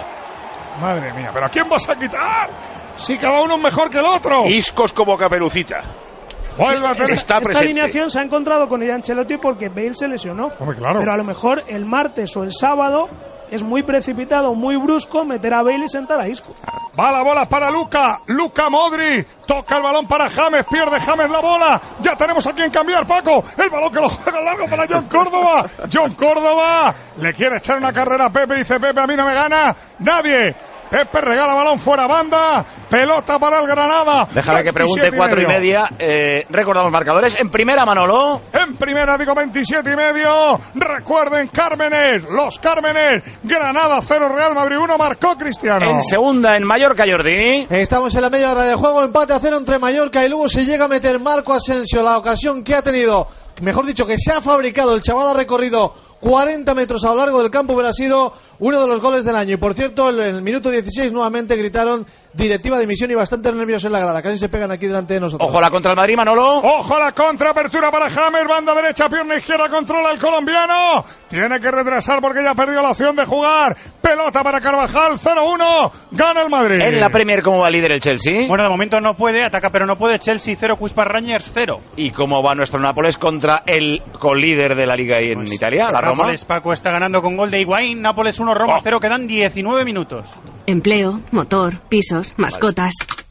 Oh, madre mía, ¿pero a quién vas a quitar? Si cada uno es mejor que el otro. Iscos como Caperucita. Vuelve a tener... Está Esta presente. alineación se ha encontrado con el Ancelotti porque Bale se lesionó. Hombre, claro. Pero a lo mejor el martes o el sábado es muy precipitado, muy brusco meter a Bale y sentar a Isco. Va la bola para Luka, Luka Modri, toca el balón para James, pierde James la bola, ya tenemos a quien cambiar, Paco, el balón que lo juega largo para John Córdoba, John Córdoba, le quiere echar una carrera a Pepe, dice Pepe, a mí no me gana nadie. Pepe regala balón fuera banda, pelota para el Granada. Déjame que pregunte veintisiete cuatro y medio. media. Eh, recordamos marcadores. En primera, Manolo. En primera digo veintisiete y medio. Recuerden, Cármenes, los Cármenes. Granada cero, Real Madrid uno, marcó Cristiano. En segunda, en Mallorca, Jordi. Estamos en la media hora de juego, empate a cero entre Mallorca y luego se llega a meter Marco Asensio, la ocasión que ha tenido, mejor dicho, que se ha fabricado, el chaval ha recorrido cuarenta metros a lo largo del campo, hubiera sido uno de los goles del año. Y por cierto, en el minuto dieciséis nuevamente gritaron directiva de dimisión y bastante nerviosos en la grada, casi se pegan aquí delante de nosotros. Ojo la contra el Madrid, Manolo. Ojo la contra, apertura para James, banda derecha, pierna izquierda, controla el colombiano. Tiene que retrasar porque ya perdió la opción de jugar. Pelota para Carvajal, cero uno, gana el Madrid. En la Premier, ¿cómo va líder el Chelsea? Bueno, de momento no puede, ataca pero no puede. Chelsea cero, Quispa Rangers cero. ¿Y cómo va nuestro Nápoles contra el colíder de la liga ahí en Pues Italia, la Roma? Nápoles, Paco, está ganando con gol de Higuaín. Nápoles uno, Roma Oh. cero, quedan diecinueve minutos. Empleo, motor, pisos, mascotas.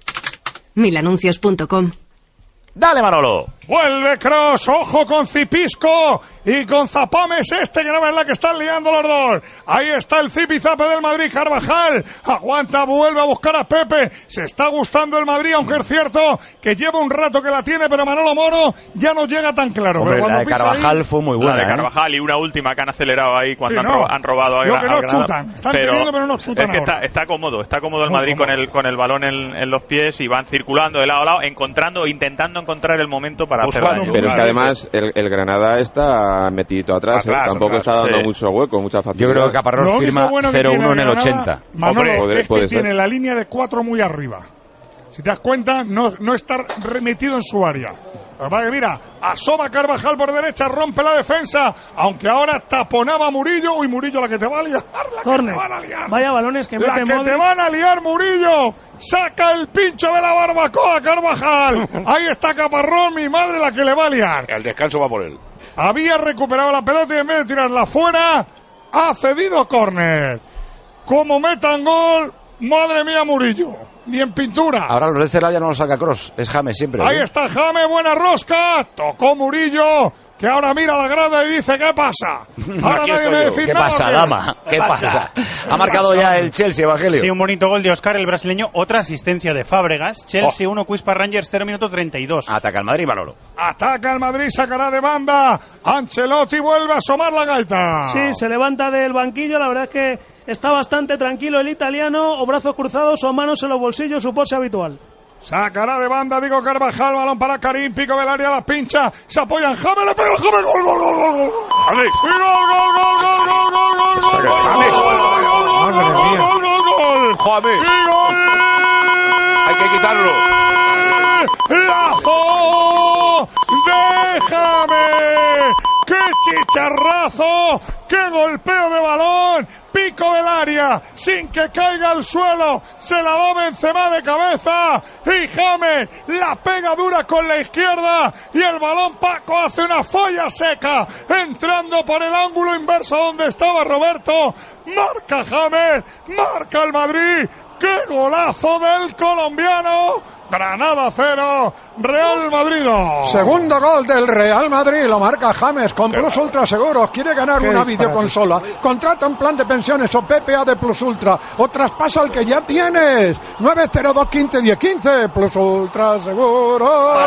mil anuncios punto com. Dale, Manolo. Vuelve Kroos, ojo con Zipisco y con Zapames, este que no es la que están liando los dos. Ahí está el Zipizape del Madrid, Carvajal. Aguanta, vuelve a buscar a Pepe. Se está gustando el Madrid, aunque es cierto que lleva un rato que la tiene, pero Manolo Moro ya no llega tan claro. Hombre, pero la de pisa Carvajal ahí, fue muy buena. La de ¿eh? Carvajal y una última que han acelerado ahí cuando Sí, han, no. ro- han robado a Lo Gra- que a no Granada. chutan. Están teniendo, pero no chutan Es que ahora. está, está cómodo, está cómodo el Muy Madrid cómodo. con el con el balón en, en los pies y van circulando de lado a lado, encontrando, intentando encontrar el momento para hacer Buscando, daño. Pero es que Claro, además el, el Granada está metidito atrás, Atrás, ¿eh? Tampoco atrás, está dando sí. mucho hueco, mucha Yo facilidad. creo que Caparrós Lo único firma bueno que cero uno en tiene el Granada, ochenta. Manolo, Hombre, puede- es puede que ser. tiene la línea de cuatro muy arriba. Si te das cuenta, no, no está remetido en su área. Vale, mira, asoma Carvajal por derecha, rompe la defensa, aunque ahora taponaba Murillo. Uy, Murillo, la que te va a liar, la que te van a liar. Vaya balones que La mete que Modric. te van a liar, Murillo. Saca el pincho de la barbacoa, Carvajal. Ahí está Caparrós, mi madre, la que le va a liar. El descanso va por él. Había recuperado la pelota y en vez de tirarla fuera, ha cedido córner. Como metan gol, madre mía, Murillo. Ni en pintura. Ahora los de Celaya no lo saca Kroos, es James siempre. Ahí ¿eh? está James, buena rosca. Tocó Murillo, que ahora mira la grada y dice: ¿qué pasa? Ahora Aquí nadie estoy me yo. decir ¿Qué nada, pasa, ¿qué? dama? ¿Qué pasa? Ha marcado ya el Chelsea, Evangelio. Sí, un bonito gol de Oscar, el brasileño. Otra asistencia de Fábregas. Chelsea uno, Quispa Rangers cero, minuto treinta y dos. Ataca el Madrid, Manolo. Ataca el Madrid, sacará de banda. Ancelotti vuelve a asomar la gaita. Sí, se levanta del banquillo. La verdad es que está bastante tranquilo el italiano, o brazos cruzados o manos en los bolsillos, su pose habitual. Sacará de banda Diego Carvajal, balón para Karim, pico del área, la pincha, se apoya en James, le pega James, gol, gol, gol, gol, gol. James. Y gol, gol, gol, gol, gol, gol, gol, gol, gol, James. gol, gol, gol, Madre gol, mía. gol, gol, gol. James. Y gol. Hay que quitarlo. Lazo de James. ¡Qué chicharrazo! ¡Qué golpeo de balón! Pico del área, sin que caiga al suelo, se la da Benzema de cabeza y James la pega dura con la izquierda y el balón Paco hace una folla seca, entrando por el ángulo inverso donde estaba Roberto. Marca James, marca el Madrid. ¡Qué golazo del colombiano! Granada cero, Real Madrid dos. Segundo gol del Real Madrid, lo marca James con Plus Ultra Seguros. Quiere ganar Qué una disparate. videoconsola. Contrata un plan de pensiones o P P A de Plus Ultra o traspasa el que ya tienes. nueve cero dos uno cinco uno cero quince Plus Ultra Seguros.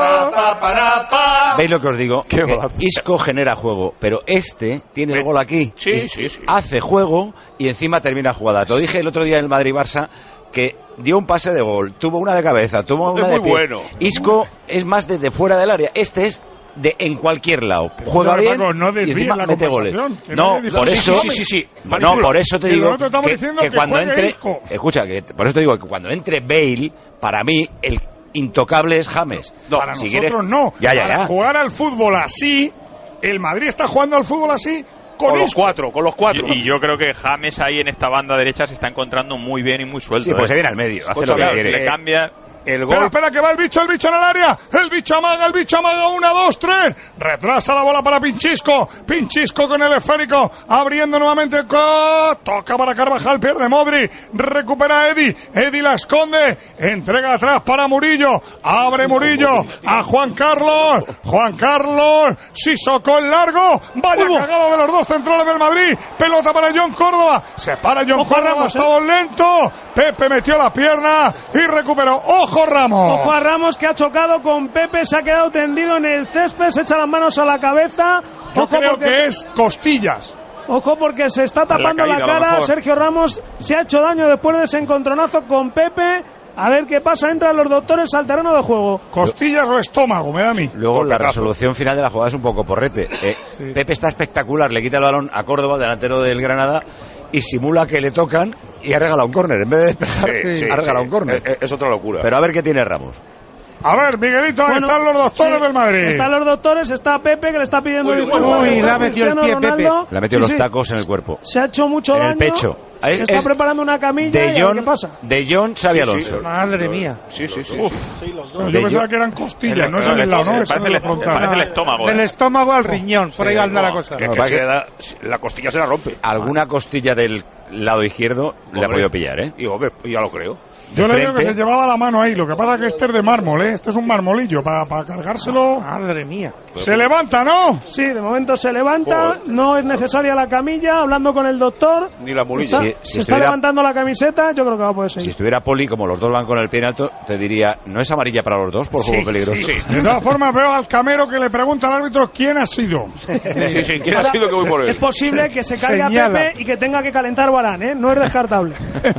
¿Veis lo que os digo? Que Isco genera juego, pero este tiene el gol aquí. Sí, Y sí, sí. Hace juego y encima termina jugada. Te lo dije el otro día en el Madrid-Barça que dio un pase de gol, tuvo una de cabeza, tuvo una Es de muy pie. bueno. Isco es más de, de fuera del área. Este es de en cualquier lado. Juega Pero, bien Paco, no y desvíes encima la mete goles. conversación, que No, nadie dice- por Sí, eso, sí, sí, sí, sí. no, Manipula. por eso te Que digo nosotros estamos que, diciendo que que cuando juegue entre, Isco. escucha, que por eso te digo que cuando entre Bale, para mí el intocable es James. Para si nosotros quieres- no. Ya, ya, Para ya. jugar al fútbol así, el Madrid está jugando al fútbol así con, Con los Isco. cuatro, con los cuatro. Y, y yo creo que James ahí en esta banda derecha se está encontrando muy bien y muy suelto. Sí, pues ¿eh? se viene al medio, hace Escucha, lo que claro, quiere. le cambia. El Pero gol. espera que va el bicho, el bicho en el área. El bicho amaga, el bicho amaga. Una, dos, tres. Retrasa la bola para Pinchisco. Pinchisco con el esférico. Abriendo nuevamente. Co- Toca para Carvajal. Pierde Modri. Recupera Eddie. Eddie la esconde. Entrega atrás para Murillo. Abre Murillo a Juan Carlos. Juan Carlos. Sissoko en largo. Vaya cagada de los dos centrales del Madrid. Pelota para John Córdoba. Se para John Ojo, Córdoba. Ramos, Estaba lento. Pepe metió la pierna y recuperó. Ojo Ramos. Ojo a Ramos, que ha chocado con Pepe, se ha quedado tendido en el césped, se echa las manos a la cabeza. Yo Ojo creo porque, que es costillas. ojo porque se está tapando caída, la a lo cara. mejor. Sergio Ramos se ha hecho daño después de ese encontronazo con Pepe. A ver qué pasa, entran los doctores al terreno de juego. Costillas o estómago, me da a mí. Luego la Porterazo. resolución final de la jugada es un poco porrete. Eh, Pepe está espectacular, le quita el balón a Córdoba, delantero del Granada, y simula que le tocan y ha regalado un córner. En vez de despejar, Sí, sí, ha regalado sí. un córner. Es, es otra locura. Pero a ver qué tiene Ramos. A ver, Miguelito, ahí Bueno, están los doctores sí, del Madrid. Están los doctores, está Pepe que le está pidiendo Uy, uy, disculpas. uy, está le ha metido el Cristiano pie, Ronaldo. Le ha metido Sí, los sí, tacos en el cuerpo. se ha hecho mucho En daño. el pecho. Se Es- está es preparando una camilla De y a ver John, qué pasa. de John Xavi Sí, sí, Alonso. Madre mía. Sí, sí, sí. Uf. Sí, los dos. No, De yo pensaba yo- que eran costillas, no es en el lado, ¿no? Es en Parece el el, frontal. parece el estómago. Del ¿eh? estómago al riñón, por ahí Sí, anda la no, cosa. Es No, que para se que- le da- la costilla se la rompe. Alguna costilla del lado izquierdo le ha Hombre. podido pillar, ¿eh? Y hombre, ya lo creo. Yo de le digo que frente. se llevaba la mano ahí. Lo que pasa es que este es de mármol, ¿eh? Este es un marmolillo. Para, para cargárselo. Madre mía. Se levanta, ¿no? Sí, de momento se levanta, Joder. no es necesaria la camilla, hablando con el doctor. Ni la mulilla. Está, Si- si se está estuviera- levantando la camiseta, yo creo que va a poder Si seguir. estuviera Poli, como los dos van con el pie en alto, te diría, ¿no es amarilla para los dos por juego peligroso? Sí, sí. De todas formas, veo al camero que le pregunta al árbitro quién ha sido. Sí, sí, ¿quién ha Ahora, sido que voy por él? Es posible que se caiga Señala. Pepe y que tenga que calentar Varane, ¿eh? No es descartable.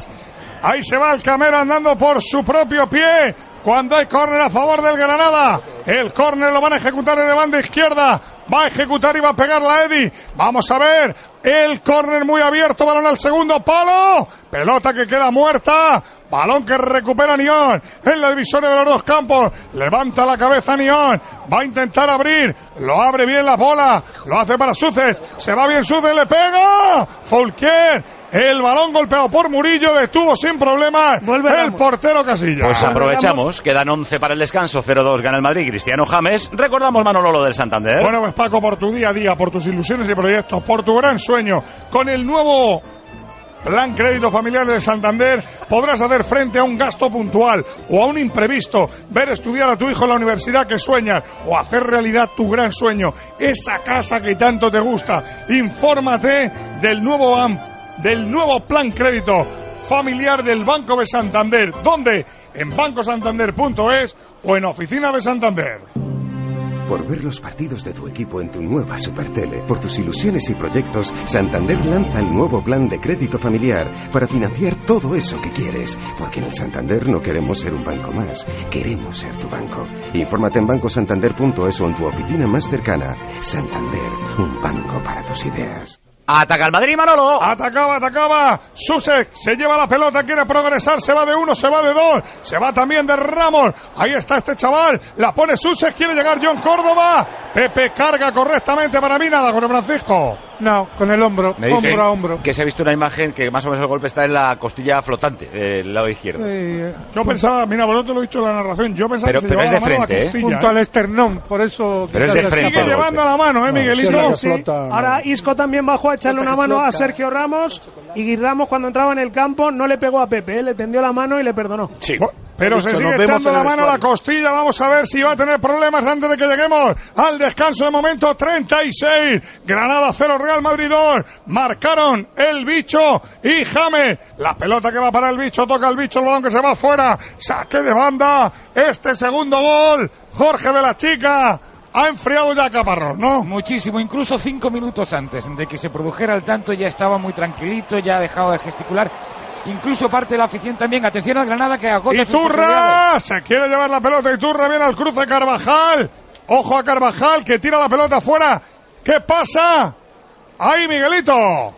Ahí se va el Camero andando por su propio pie. Cuando hay córner a favor del Granada. El córner lo van a ejecutar de banda izquierda. Va a ejecutar y va a pegar la Edi. Vamos a ver. El córner muy abierto. Balón al segundo palo. Pelota que queda muerta. Balón que recupera Nión en la divisoria de los dos campos. Levanta la cabeza Nión. Va a intentar abrir. Lo abre bien la bola. Lo hace para Suces. Se va bien Suces. Le pega. Foulquier. El balón golpeado por Murillo. Detuvo sin problemas el portero Casillas. Pues aprovechamos. Quedan once para el descanso. cero dos gana el Madrid. Cristiano James. Recordamos Manolo lo del Santander. Bueno, pues Paco, por tu día a día, por tus ilusiones y proyectos, por tu gran sueño, con el nuevo Plan Crédito Familiar del Santander podrás hacer frente a un gasto puntual o a un imprevisto, ver estudiar a tu hijo en la universidad que sueñas o hacer realidad tu gran sueño, esa casa que tanto te gusta. Infórmate del nuevo A M P, del nuevo Plan Crédito Familiar del Banco de Santander. ¿Dónde? En banco santander punto es o en Oficina de Santander. Por ver los partidos de tu equipo en tu nueva Supertele, por tus ilusiones y proyectos, Santander lanza el nuevo plan de crédito familiar para financiar todo eso que quieres. Porque en el Santander no queremos ser un banco más, queremos ser tu banco. Infórmate en banco santander punto es o en tu oficina más cercana. Santander, un banco para tus ideas. Ataca el Madrid, Manolo. Atacaba, atacaba. Susek se lleva la pelota, quiere progresar, se va de uno, se va de dos, se va también de Ramos. Ahí está este chaval, la pone Susek, quiere llegar John Córdoba. Pepe carga correctamente, para mí nada con el Francisco. No, con el hombro, Me hombro a hombro. Que se ha visto una imagen que más o menos el golpe está en la costilla flotante del lado izquierdo. Eh, yo pensaba, mira, por otro lo he dicho en la narración, yo pensaba pero, que se pero llevaba es de la mano frente, a la ¿eh? costilla. Junto al esternón, por eso... Pero es de frente. Sigue llevando la mano, ¿eh, Miguelito? Sí, sí. Ahora Isco también bajó a echarle una mano a Sergio Ramos y Ramos cuando entraba en el campo no le pegó a Pepe, ¿eh? Le tendió la mano y le perdonó. Sí. Pero se sigue echando la mano a la costilla. Vamos a ver si va a tener problemas antes de que lleguemos al descanso. De momento treinta y seis, Granada cero, Real Madrid dos. Marcaron el Bicho y James. La pelota que va para el Bicho, toca el Bicho, el balón que se va afuera, saque de banda. Este segundo gol, Jorge de la Chica, ha enfriado ya Caparrós, ¿no? Muchísimo, incluso cinco minutos antes de que se produjera el tanto ya estaba muy tranquilito, ya ha dejado de gesticular. Incluso parte de la afición también. Atención al Granada que agota sus Iturra se quiere llevar la pelota. Iturra viene al cruce Carvajal. Ojo a Carvajal que tira la pelota fuera. ¿Qué pasa? Ahí Miguelito.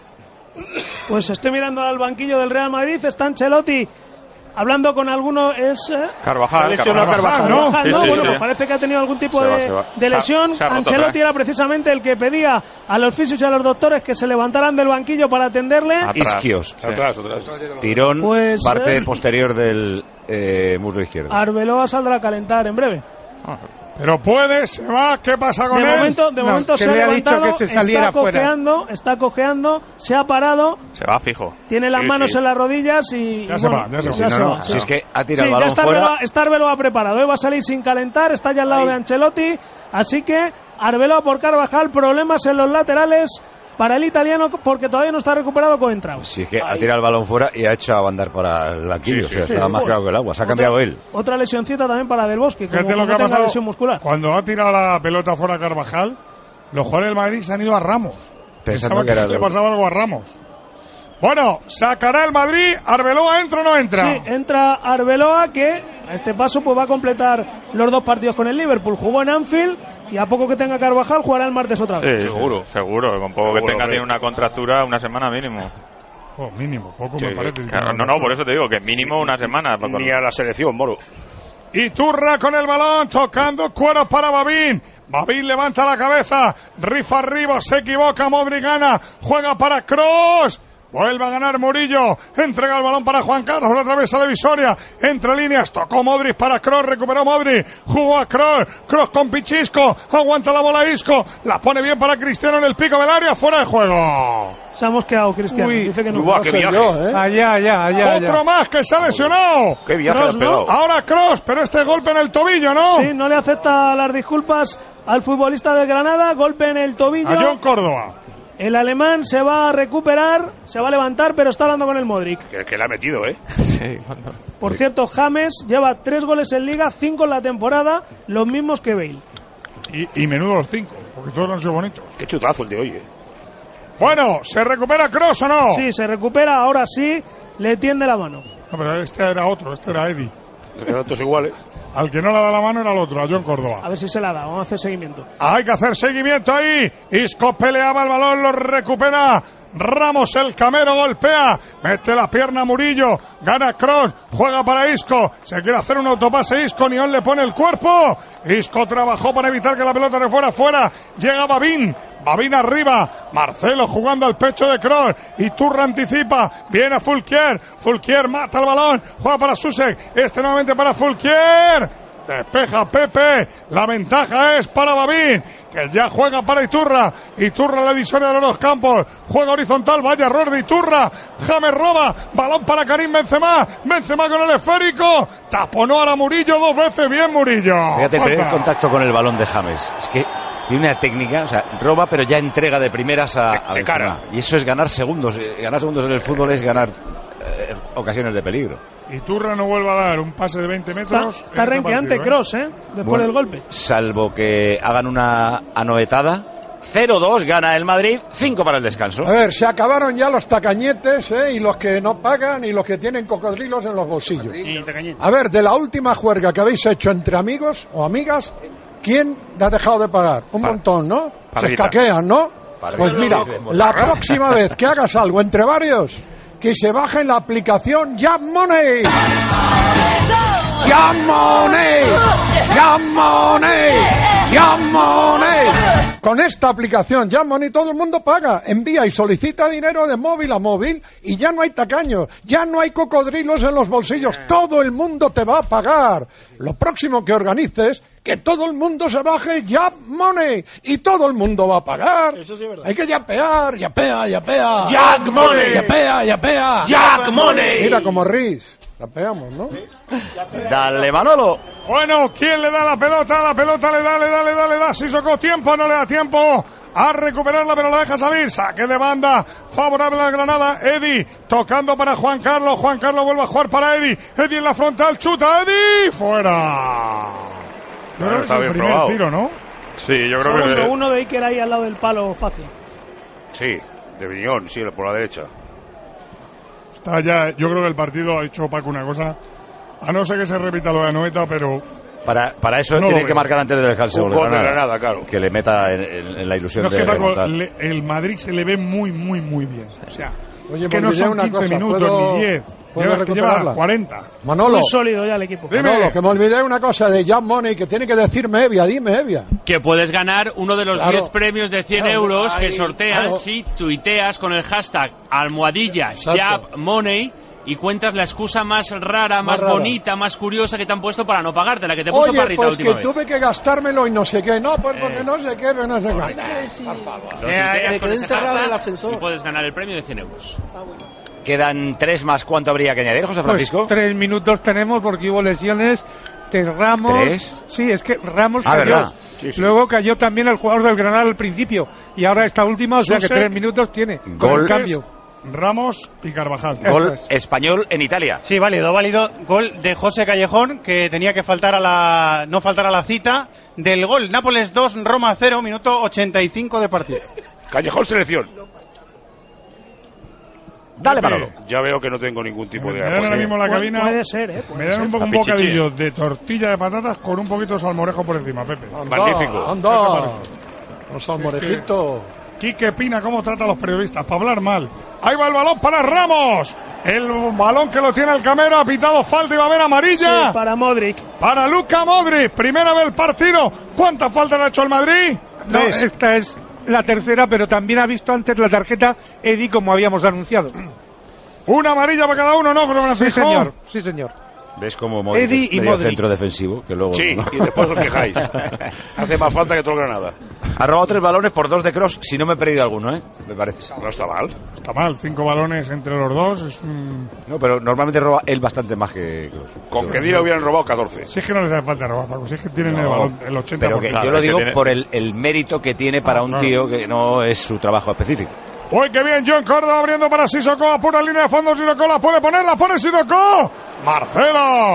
Pues estoy mirando al banquillo del Real Madrid. Está Ancelotti hablando con alguno. Es eh, Carvajal, Carvajal, Carvajal, ¿no? ¿no? Carvajal, Sí, ¿no? sí, Bueno, sí. pues parece que ha tenido algún tipo Se va, de, se va. de lesión. Se ha roto Ancelotti otra vez. era precisamente el que pedía a los fisios y a los doctores que se levantaran del banquillo para atenderle. Isquios. Sí. Atrás, atrás. Tirón, Pues, parte eh. posterior del eh, muslo izquierdo. Arbeloa saldrá a calentar en breve. Pero puede, se va, ¿qué pasa con de él? momento, de No, momento que se ha le ha dicho levantado, que se saliera está fuera. cojeando, está cojeando, se ha parado, Se va fijo. tiene las Sí, manos sí. en las rodillas y... Ya y se bueno, va, ya se va. ya Si se no, va, no, se si va. es que ha tirado Sí, el ya balón está fuera. Arbeloa, está Arbeloa preparado, ¿eh? Va a salir sin calentar, está ya al lado de Ancelotti, así que Arbeloa por Carvajal, problemas en los laterales para el italiano porque todavía no está recuperado Coentrao. Si es que ha tirado el balón fuera y ha hecho a andar para el banquillo. Sí, sí, o sea, sí. estaba Sí, más bueno. claro que el agua. Se ha cambiado él. Otra lesioncita también para Del Bosque, como Fíjate lo no que ha tenga pasado lesión muscular. cuando ha tirado la pelota fuera Carvajal. Los jugadores del Madrid se han ido a Ramos. Pensando Pensaba que era le el- pasaba algo a Ramos. Bueno, sacará el Madrid. ¿Arbeloa entra o no entra? Sí, entra Arbeloa que a este paso pues va a completar los dos partidos con el Liverpool. Jugó en Anfield y a poco que tenga Carvajal jugará el martes otra vez. Sí, seguro, seguro. Con poco que Seguro, tenga hombre. tiene una contractura, una semana mínimo. Oh, mínimo, poco Sí, me parece. claro, no, no, por eso te digo que mínimo una semana. Ni a la selección, Moro. Iturra con el balón, tocando cuero para Babín. Babín levanta la cabeza, rifa arriba, se equivoca, Modric gana, juega para Kroos. Vuelve a ganar Murillo, entrega el balón para Juan Carlos, otra vez a la Visoria, entre líneas, tocó Modric para Kroos, recuperó Modric, jugó a Kroos, Kroos con Pichisco, aguanta la bola Isco, la pone bien para Cristiano en el pico del área, fuera de juego. Se ha mosqueado Cristiano. Uy, dice que no. Buah, qué viaje. ¿eh? Allá, allá, allá, Otro allá. más que se ha lesionado. Qué viaje Kroos, has pegado. Ahora Kroos, pero este golpe en el tobillo, ¿no? Sí, no le acepta las disculpas al futbolista de Granada, golpe en el tobillo. A John Córdoba. El alemán se va a recuperar, se va a levantar, pero está hablando con el Modric. Que, que le ha metido, ¿eh? Sí, cuando... Por cierto, James lleva tres goles en Liga, cinco en la temporada, los mismos que Bale. Y, y menudo los cinco, porque todos han sido bonitos. Qué chutazo el de hoy, ¿eh? Bueno, ¿se recupera Kroos o no? Sí, se recupera, ahora sí, le tiende la mano. No, pero este era otro, este era Eddie. Eran todos iguales. Al que no le da la mano era el otro, a John Córdoba. A ver si se la da, vamos a hacer seguimiento. Hay que hacer seguimiento ahí. Isco peleaba el balón, lo recupera Ramos, el Camero golpea, mete la pierna Murillo, gana Kroos, juega para Isco, se quiere hacer un autopase Isco, Nión le pone el cuerpo, Isco trabajó para evitar que la pelota se fuera fuera, llega Babín, Babín arriba, Marcelo jugando al pecho de Kroos, Iturra anticipa, viene Fulquier, Fulquier mata el balón, juega para Susek, este nuevamente para Fulquier, despeja Pepe, la ventaja es para Babín, que ya juega para Iturra, Iturra la divisoria de los dos campos, juega horizontal, vaya error de Iturra, James roba, balón para Karim Benzema, Benzema con el esférico, taponó a la Murillo dos veces, bien Murillo. Fíjate, el primer contacto con el balón de James, es que tiene una técnica, o sea, roba pero ya entrega de primeras a, a de cara. Y eso es ganar segundos, ganar segundos en el fútbol es ganar eh, ocasiones de peligro. Iturra no vuelve a dar un pase de veinte metros. Está, está renqueante Kroos, ¿eh? Después bueno, del golpe. Salvo que hagan una anoetada. cero dos gana el Madrid, cinco para el descanso. A ver, se acabaron ya los tacañetes, ¿eh? Y los que no pagan y los que tienen cocodrilos en los bolsillos. A ver, de la última juerga que habéis hecho entre amigos o amigas, ¿quién ha dejado de pagar? Un Par montón, ¿no? Parrita. Se escaquean, ¿no? Parrita. Pues mira, la próxima vez que hagas algo entre varios, que se baje la aplicación Jam Money. Jam Money. Jam Money. Jam Money. Con esta aplicación Jam Money todo el mundo paga, envía y solicita dinero de móvil a móvil y ya no hay tacaños, ya no hay cocodrilos en los bolsillos, todo el mundo te va a pagar. Lo próximo que organices, que todo el mundo se baje Jam Money y todo el mundo va a pagar. Eso sí es verdad. Hay que yapear, yapea, yapea. Jack Money. Yapea, yapea. Jack Money. Mira como Riz. Yapeamos, ¿no? Dale, Manolo. Bueno, ¿quién le da la pelota? La pelota le da, le da, le da, le da. Si sacó tiempo, no le da tiempo a recuperarla, pero la deja salir. Saque de banda favorable a Granada. Edi tocando para Juan Carlos. Juan Carlos vuelve a jugar para Edi. Edi en la frontal, chuta Edi. Fuera. Yo creo que es el primer probado. Tiro, ¿no? Sí, yo creo Segundo, que... uno de Iker ahí al lado del palo fácil. Sí, de Viñón, sí, por la derecha. Está ya, yo creo que el partido ha hecho Paco una cosa, a no ser que se repita lo de Anoeta, pero para, para eso no tiene que marcar antes de dejarse un gol de Granada, claro, que le meta en, en, en la ilusión no de es que remontar. Paco, le, el Madrid se le ve muy, muy, muy bien. O sea, Oye, que no son quince cosa, minutos ¿puedo, ni diez, lleva, que lleva cuarenta. Manolo, muy sólido ya el equipo. Manolo, que me olvidé una cosa de Jam Money que tiene que decirme Evia, dime Evia. Que puedes ganar uno de los diez claro. premios de cien claro. euros que Ay, sortean claro. si tuiteas con el hashtag almohadilla Jab Money y cuentas la excusa más rara, más, más rara. bonita, más curiosa que te han puesto para no pagarte, la que te puso Oye, Parrita pues la última que vez. tuve que gastármelo y no sé qué, no, pues eh. porque no sé qué, pero no sé cuánto. Por favor. Me quedé encerrado en el ascensor. Y puedes ganar el premio de cien euros. Ah, bueno. Quedan tres más. ¿Cuánto habría que añadir, José Francisco? Pues tres minutos tenemos porque hubo lesiones de Ramos. ¿Tres? Sí, es que Ramos ah, cayó. Sí, sí. Luego cayó también el jugador del Granada al principio. Y ahora esta última, o sea que tres minutos tiene. Gol. Cambio. Ramos y Carvajal. Gol español en Italia. Sí, válido, válido. Gol de José Callejón, que tenía que faltar a la no faltar a la cita del gol. Nápoles dos, Roma cero, minuto ochenta y cinco de partido. Callejón selección. Dale, Manolo. Ya veo que no tengo ningún tipo de... Me dan ahora mismo la cabina. Puede ser, ¿eh? Me dan un, un bocadillo de tortilla de patatas con un poquito de salmorejo por encima, Pepe. Anda, magnífico. Anda. Un salmorejito. Quique Pina, cómo trata a los periodistas, para hablar mal. Ahí va el balón para Ramos. El balón que lo tiene el Camero, ha pitado falta y va a haber amarilla. Sí, para Modric. Para Luka Modric, primera vez el partido. ¿Cuántas faltas ha hecho el Madrid? No, esta es la tercera, pero también ha visto antes la tarjeta Edi, como habíamos anunciado. Una amarilla para cada uno, ¿no, Francisco? Sí, señor. Sí, señor. ¿Ves cómo Modric Eddie es y medio Modric. centro defensivo? Que luego sí, no. y después os quejáis. Hace más falta que todo el Granada. Ha robado tres balones por dos de Kroos, si no me he perdido alguno, ¿eh? Me parece. No está mal. Está mal, cinco balones entre los dos. Es un... No, pero normalmente roba él bastante más que Kroos. Con que Día hubieran robado catorce. Si es que no les hace falta robar, Paco. Si es que tienen no, el balón el ochenta por ciento. Pero que yo lo digo por el, el mérito que tiene para ah, un claro. tío que no es su trabajo específico. Uy, qué bien, John Córdoba abriendo para Sissoko, a pura línea de fondo, Sissoko la puede poner, la pone Sissoko. Marcelo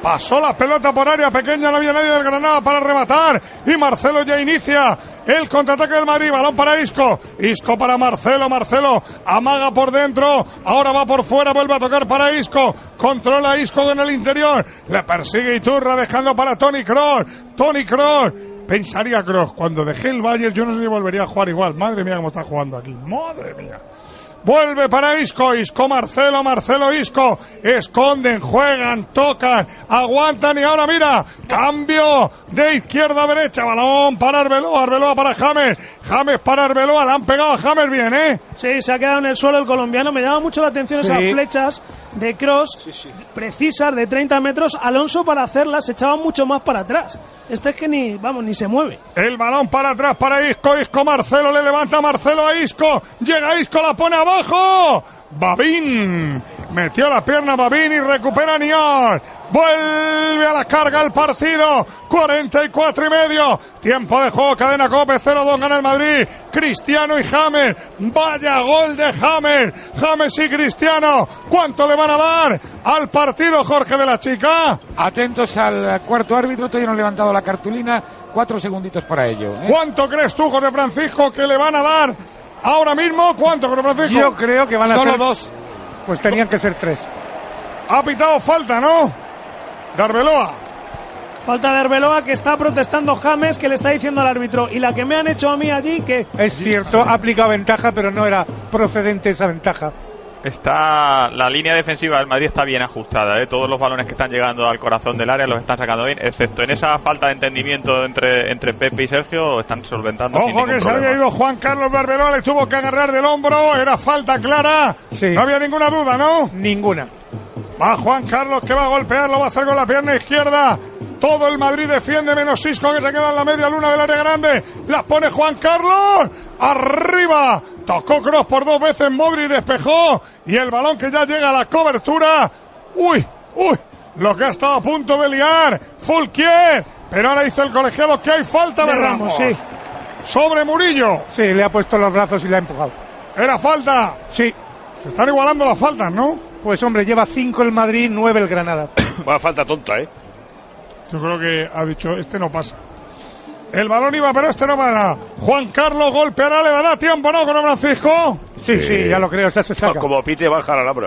Pasó la pelota por área pequeña, no había nadie del Granada para rematar. Y Marcelo ya inicia el contraataque del Madrid. Balón para Isco. Isco para Marcelo. Marcelo amaga por dentro. Ahora va por fuera. Vuelve a tocar para Isco. Controla Isco en el interior. Le persigue Iturra dejando para Toni Kroos. Toni Kroos. Pensaría Kroos, cuando dejé el Bayern yo no sé si volvería a jugar igual. Madre mía cómo está jugando aquí. Madre mía. Vuelve para Isco, Isco, Marcelo, Marcelo, Isco. Esconden, juegan, tocan, aguantan y ahora mira, cambio de izquierda a derecha. Balón para Arbeloa, Arbeloa para James. James para Arbeloa, le han pegado a James bien, ¿eh? Sí, se ha quedado en el suelo el colombiano. Me llama mucho la atención sí. esas flechas de Kroos, sí, sí. precisas de treinta metros. Alonso para hacerlas se echaba mucho más para atrás. Este es que ni, vamos, ni se mueve. El balón para atrás para Isco, Isco, Marcelo, le levanta Marcelo a Isco. Llega Isco, la pone abajo. ¡Abajo! Babín metió la pierna Babín y recupera Nior. Vuelve a la carga el partido. cuarenta y cuatro y medio. Tiempo de juego. Cadena Cope. cero dos gana el Madrid. Cristiano y James. Vaya gol de James. James y Cristiano. ¿Cuánto le van a dar al partido, Jorge de la Chica? Atentos al cuarto árbitro. Todavía no han levantado la cartulina. Cuatro segunditos para ello, ¿eh? ¿Cuánto crees tú, José Francisco, que le van a dar ahora mismo? ¿Cuánto, José Francisco? Yo creo que van a Solo ser dos. Pues tenían que ser tres. Ha pitado falta, ¿no? De Arbeloa. Falta de Arbeloa, que está protestando James, que le está diciendo al árbitro. Y la que me han hecho a mí allí, que... Es cierto, ha aplicado ventaja, pero no era procedente esa ventaja. Está la línea defensiva del Madrid está bien ajustada, ¿eh? Todos los balones que están llegando al corazón del área los están sacando bien, excepto en esa falta de entendimiento entre, entre Pepe y Sergio, están solventando. Ojo que se había ido Juan Carlos de Arbeloa, le tuvo que agarrar del hombro, era falta clara, sí. No había ninguna duda, ¿no? Ninguna. Va Juan Carlos que va a golpear, lo va a hacer con la pierna izquierda. Todo el Madrid defiende, menos Isco que se queda en la media luna del área grande. Las pone Juan Carlos. Arriba. Tocó Kroos por dos veces, Modric despejó. Y el balón que ya llega a la cobertura. Uy, uy. Lo que ha estado a punto de liar Fulquier. Pero ahora dice el colegiado que hay falta de, de Ramos. Sí. Sobre Murillo. Sí, le ha puesto los brazos y le ha empujado. ¿Era falta? Sí. Se están igualando las faltas, ¿no? Pues hombre, lleva cinco el Madrid, nueve el Granada. Va falta tonta, ¿eh? Yo creo que ha dicho, este no pasa. El balón iba, pero este no pasa. Juan Carlos golpeará, le dará tiempo, ¿no, con Francisco? Sí, sí, sí, ya lo creo, ya se saca. Como pite, baja la labra.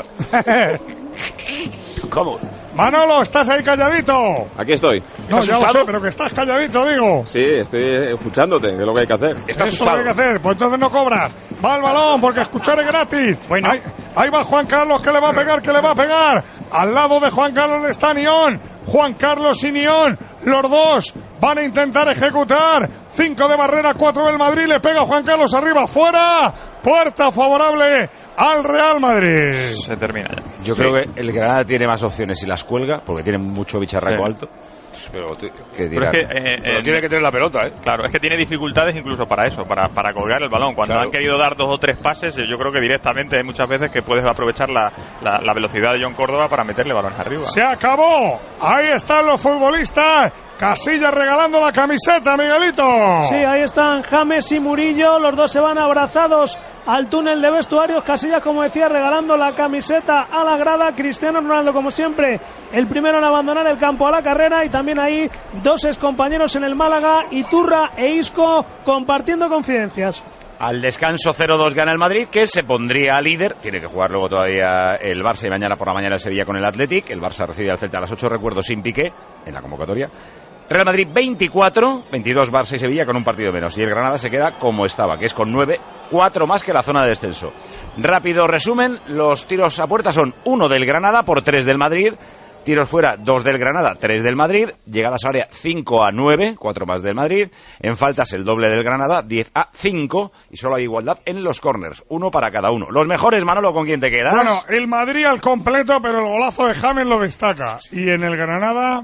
¿Cómo? Manolo, ¿estás ahí calladito? Aquí estoy. No, ya lo sé, pero que estás calladito, digo. Sí, estoy escuchándote, que es lo que hay que hacer. ¿Estás Eso es lo que hay que hacer, pues entonces no cobras. Va el balón, porque escuchar es gratis. Bueno. Ahí, ahí va Juan Carlos, que le va a pegar, que le va a pegar. Al lado de Juan Carlos está Nión. Juan Carlos y Nión, los dos van a intentar ejecutar. Cinco de barrera, cuatro del Madrid. Le pega Juan Carlos arriba, fuera. Puerta favorable al Real Madrid. Se termina ya. Yo sí. creo que el Granada tiene más opciones si las cuelga, porque tiene mucho bicharraco sí. alto. Pero, que pero es que eh, pero tiene que tener la pelota, ¿eh? Claro, es que tiene dificultades incluso para eso, para, para colgar el balón. Cuando claro. han querido dar dos o tres pases, yo creo que directamente hay muchas veces que puedes aprovechar la, la, la velocidad de John Córdoba para meterle balones arriba. Se acabó. Ahí están los futbolistas. Casillas regalando la camiseta, Miguelito. Sí, ahí están James y Murillo. Los dos se van abrazados al túnel de vestuarios. Casillas, como decía, regalando la camiseta a la grada. Cristiano Ronaldo, como siempre, el primero en abandonar el campo a la carrera. Y también ahí dos excompañeros en el Málaga, Iturra e Isco, compartiendo confidencias. Al descanso cero dos gana el Madrid, que se pondría líder. Tiene que jugar luego todavía el Barça y mañana por la mañana el Sevilla con el Athletic. El Barça recibe al Celta a las ocho, recuerdo, sin Piqué en la convocatoria. Real Madrid veinticuatro, veintidós Barça y Sevilla con un partido menos. Y el Granada se queda como estaba, que es con nueve, cuatro más que la zona de descenso. Rápido resumen, los tiros a puerta son uno del Granada por tres del Madrid. Tiros fuera, dos del Granada, tres del Madrid. Llegadas a área, cinco a nueve, cuatro más del Madrid. En faltas, el doble del Granada, diez a cinco. Y solo hay igualdad en los corners, uno para cada uno. Los mejores, Manolo, ¿con quién te quedas? Bueno, el Madrid al completo, pero el golazo de James lo destaca. Y en el Granada,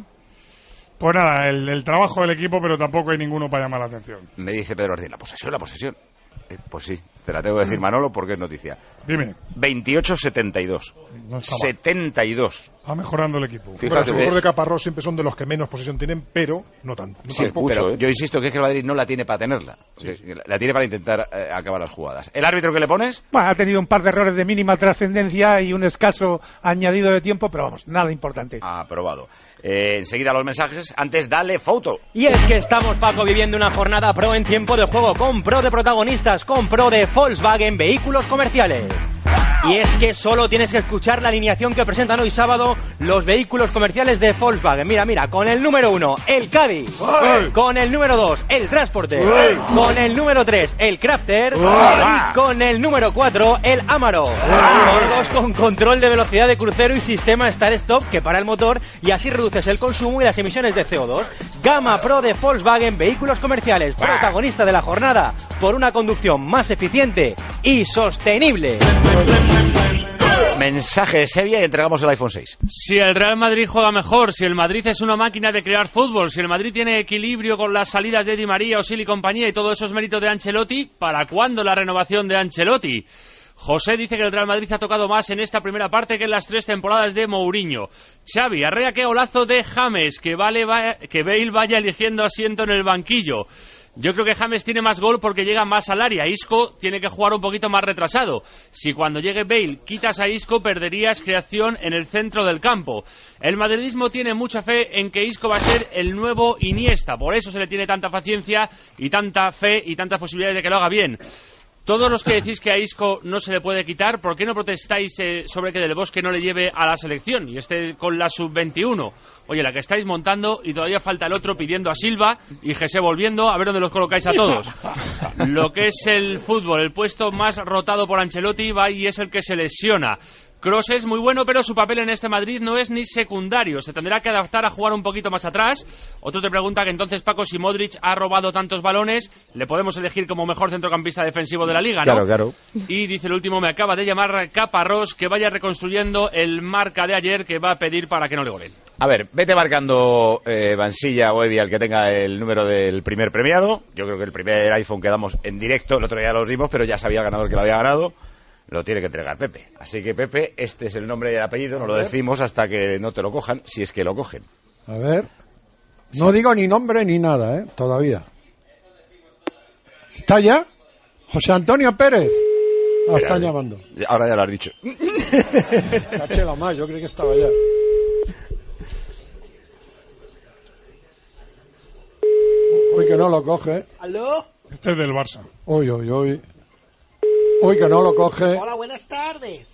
pues nada, el, el trabajo del equipo, pero tampoco hay ninguno para llamar la atención. Me dice Pedro Martín, la posesión, la posesión. Eh, pues sí, te la tengo que decir, Manolo, porque es noticia. Dime. veintiocho setenta y dos. No está mal. setenta y dos. va mejorando el equipo. Fíjate, los jugadores de Caparrós siempre son de los que menos posesión tienen, pero no tanto. No sí, tampoco, pero ¿eh? yo insisto que es que el Madrid no la tiene para tenerla. Sí, sí. La tiene para intentar eh, acabar las jugadas. ¿El árbitro que le pones? Bueno, ha tenido un par de errores de mínima trascendencia y un escaso añadido de tiempo, pero vamos, nada importante. Aprobado. Eh, enseguida los mensajes. Antes, dale foto. Y es que estamos, Paco, viviendo una jornada pro en tiempo de juego, con pro de protagonistas, con pro de Volkswagen Vehículos Comerciales. Y es que solo tienes que escuchar la alineación que presentan hoy sábado los vehículos comerciales de Volkswagen. Mira, mira, con el número uno, el Caddy. ¡Uy! Con el número dos, el Transporter. ¡Uy! Con el número tres, el Crafter. ¡Uy! Y con el número cuatro, el Amaro. Todos con control de velocidad de crucero y sistema Start-Stop que para el motor y así reduces el consumo y las emisiones de C O dos. Gama Pro de Volkswagen Vehículos Comerciales, protagonista de la jornada por una conducción más eficiente y sostenible. Mensaje de Sevilla y entregamos el iPhone seis. Si el Real Madrid juega mejor, si el Madrid es una máquina de crear fútbol, si el Madrid tiene equilibrio con las salidas de Di María, Osil y compañía y todo eso es mérito de Ancelotti, ¿para cuándo la renovación de Ancelotti? José dice que el Real Madrid ha tocado más en esta primera parte que en las tres temporadas de Mourinho. Xavi, arrea que golazo de James, que, vale, vaya, que Bale vaya eligiendo asiento en el banquillo. Yo creo que James tiene más gol porque llega más al área. Isco tiene que jugar un poquito más retrasado. Si cuando llegue Bale quitas a Isco, perderías creación en el centro del campo. El madridismo tiene mucha fe en que Isco va a ser el nuevo Iniesta. Por eso se le tiene tanta paciencia y tanta fe y tantas posibilidades de que lo haga bien. Todos los que decís que a Isco no se le puede quitar, ¿por qué no protestáis eh, sobre que Del Bosque no le lleve a la selección y esté con la sub veintiuno? Oye, la que estáis montando y todavía falta el otro pidiendo a Silva y José volviendo, a ver dónde los colocáis a todos. Lo que es el fútbol, el puesto más rotado por Ancelotti va y es el que se lesiona. Kroos es muy bueno, pero su papel en este Madrid no es ni secundario. Se tendrá que adaptar a jugar un poquito más atrás. Otro te pregunta que entonces, Paco, si Modric ha robado tantos balones, le podemos elegir como mejor centrocampista defensivo de la Liga, ¿no? Claro, claro. Y dice el último, me acaba de llamar Caparrós, que vaya reconstruyendo el marca de ayer que va a pedir para que no le golen. A ver, vete marcando eh, Vansilla o Evi al que tenga el número del primer premiado. Yo creo que el primer iPhone que damos en directo, el otro día lo dimos, pero ya sabía el ganador que lo había ganado. Lo tiene que entregar Pepe. Así que, Pepe, este es el nombre y el apellido, no lo decimos hasta que no te lo cojan, si es que lo cogen. A ver. No sí. digo ni nombre ni nada, ¿eh? Todavía. ¿Está ya? José Antonio Pérez. Ah, están llamando. Ahora ya lo has dicho. Caché la más, yo creí que estaba ya. Uy, que no lo coge. ¿Aló? Este es del Barça. Uy, uy, uy. Uy, que no lo coge. Hola, buenas tardes.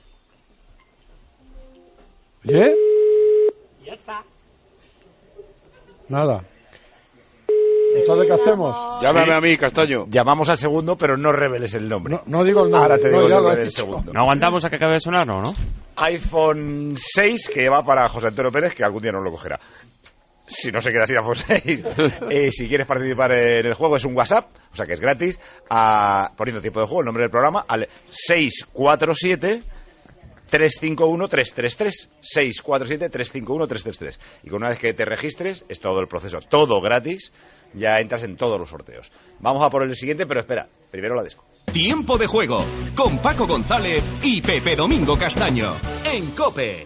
¿Bien? Ya está. Nada. ¿Entonces qué hacemos? Llámame a mí, Castaño. Llamamos al segundo, pero no reveles el nombre. No, no digo el nombre. Ahora te digo no, el nombre del dicho. segundo. No aguantamos a que acabe de sonar, ¿no? ¿no? iPhone seis, que va para José Antonio Pérez, que algún día nos lo cogerá. Si no se queda sin iPhone seis. eh, si quieres participar en el juego, es un WhatsApp, o sea que es gratis, a, poniendo tiempo de juego, el nombre del programa, al seis cuatro siete, tres cinco uno, tres tres tres. seis cuatro siete, tres cinco uno, tres tres tres. Y con una vez que te registres, es todo el proceso, todo gratis, ya entras en todos los sorteos. Vamos a por el siguiente, pero espera, primero la disco. Tiempo de juego, con Paco González y Pepe Domingo Castaño, en COPE.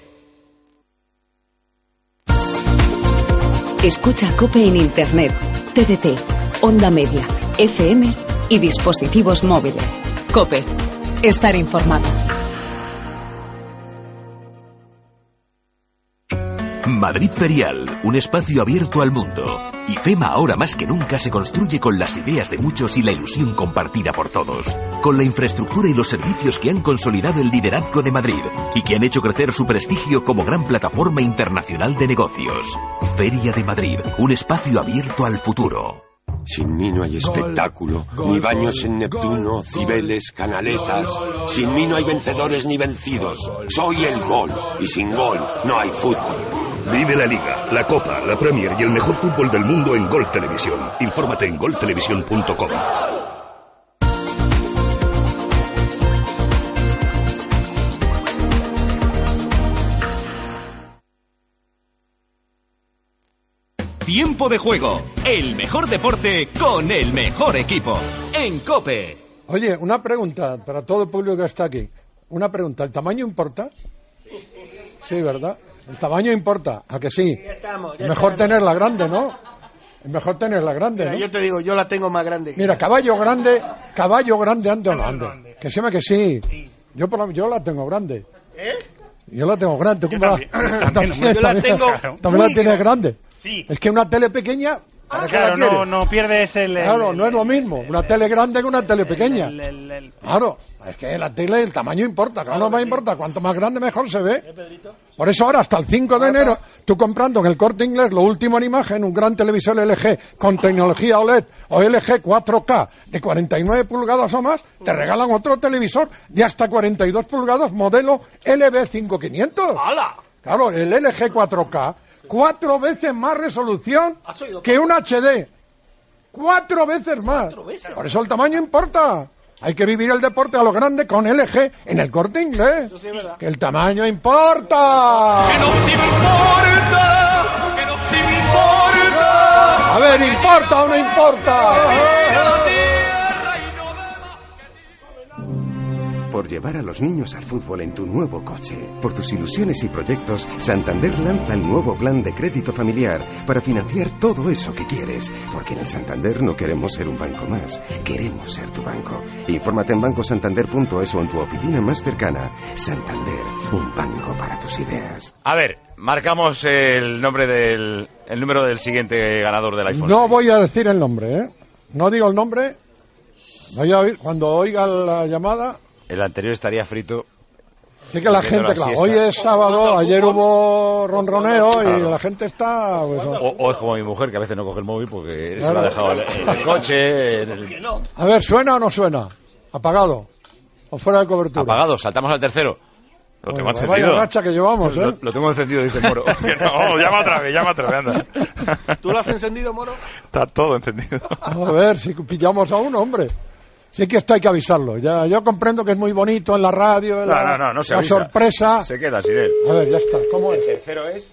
Escucha COPE en Internet, T D T, Onda Media, F M y dispositivos móviles. COPE. Estar informado. Madrid Ferial, un espacio abierto al mundo. IFEMA ahora más que nunca se construye con las ideas de muchos y la ilusión compartida por todos. Con la infraestructura y los servicios que han consolidado el liderazgo de Madrid y que han hecho crecer su prestigio como gran plataforma internacional de negocios. Feria de Madrid, un espacio abierto al futuro. Sin mí no hay espectáculo, ni baños en Neptuno, Cibeles, Canaletas. Sin mí no hay vencedores ni vencidos. Soy el gol, y sin gol no hay fútbol. Vive la Liga, la Copa, la Premier y el mejor fútbol del mundo en Gol Televisión. Infórmate en gol televisión punto com. Tiempo de juego, el mejor deporte con el mejor equipo, en COPE. Oye, una pregunta para todo el público que está aquí. Una pregunta, ¿el tamaño importa? Sí, ¿verdad? El tamaño importa, ¿a que sí? Ya estamos, ya Es mejor estamos. tenerla grande, ¿no? Es mejor tenerla grande, Mira, ¿no? yo te digo, yo la tengo más grande. Mira, caballo grande, caballo grande, ande o no ande. Que se llama que sí. Yo, por la, yo la tengo grande. ¿Eh? Yo la tengo grande. ¿Tú Yo cómo también, la, también, también, yo la también- tengo también la muy tienes grande. grande. Sí. Es que una tele pequeña. ¿para qué la Claro, no, quieres? no pierdes el... el- Claro, no es lo mismo. Una tele grande que una tele pequeña. el- el- el- Claro, es que la tele, el tamaño importa. Claro, no más importa. Cuanto más grande, mejor se ve. Por eso ahora, hasta el cinco de enero, tú comprando en el Corte Inglés lo último en imagen, un gran televisor L G con tecnología O L E D o L G cuatro K de cuarenta y nueve pulgadas o más, te regalan otro televisor de hasta cuarenta y dos pulgadas modelo L B cinco mil quinientos. ¡Hala! Claro, el L G cuatro K, cuatro veces más resolución ¿Has oído? que un H D. Cuatro veces más. Cuatro veces. Por eso el tamaño importa. Hay que vivir el deporte a lo grande con L G en el Corte Inglés. Eso sí es verdad. Que el tamaño importa. Que no se importa, que no se importa. A ver, ¿importa o no importa? Por llevar a los niños al fútbol en tu nuevo coche. Por tus ilusiones y proyectos, Santander lanza el nuevo plan de crédito familiar para financiar todo eso que quieres. Porque en el Santander no queremos ser un banco más, queremos ser tu banco. Infórmate en banco santander punto es o en tu oficina más cercana. Santander, un banco para tus ideas. A ver, marcamos el nombre del el número del siguiente ganador del iPhone. No voy a decir el nombre, ¿eh? No digo el nombre. Voy a oír, cuando oiga la llamada. El anterior estaría frito. Sí que la Haciendo gente, la claro, siesta. hoy es sábado, ayer hubo ronroneo y Claro. la gente está... Pues, O, o es como mi mujer, que a veces no coge el móvil porque se Claro. lo ha dejado en el, en el coche. En el... a ver, ¿suena o no suena? ¿Apagado? ¿O fuera de cobertura? Apagado, saltamos al tercero. Lo Bueno, tengo pues encendido. vaya racha que llevamos, ¿eh? Lo, lo tengo encendido, dice Moro. No, llama otra vez, llama otra vez, anda. ¿Tú lo has encendido, Moro? Está todo encendido. A ver, si pillamos a uno, hombre. Sí que esto hay que avisarlo. Ya, yo comprendo que es muy bonito en la radio, en No, la, no, no, no se la avisa. sorpresa. Se queda sin él. A ver, ya está. ¿Cómo El es? tercero es...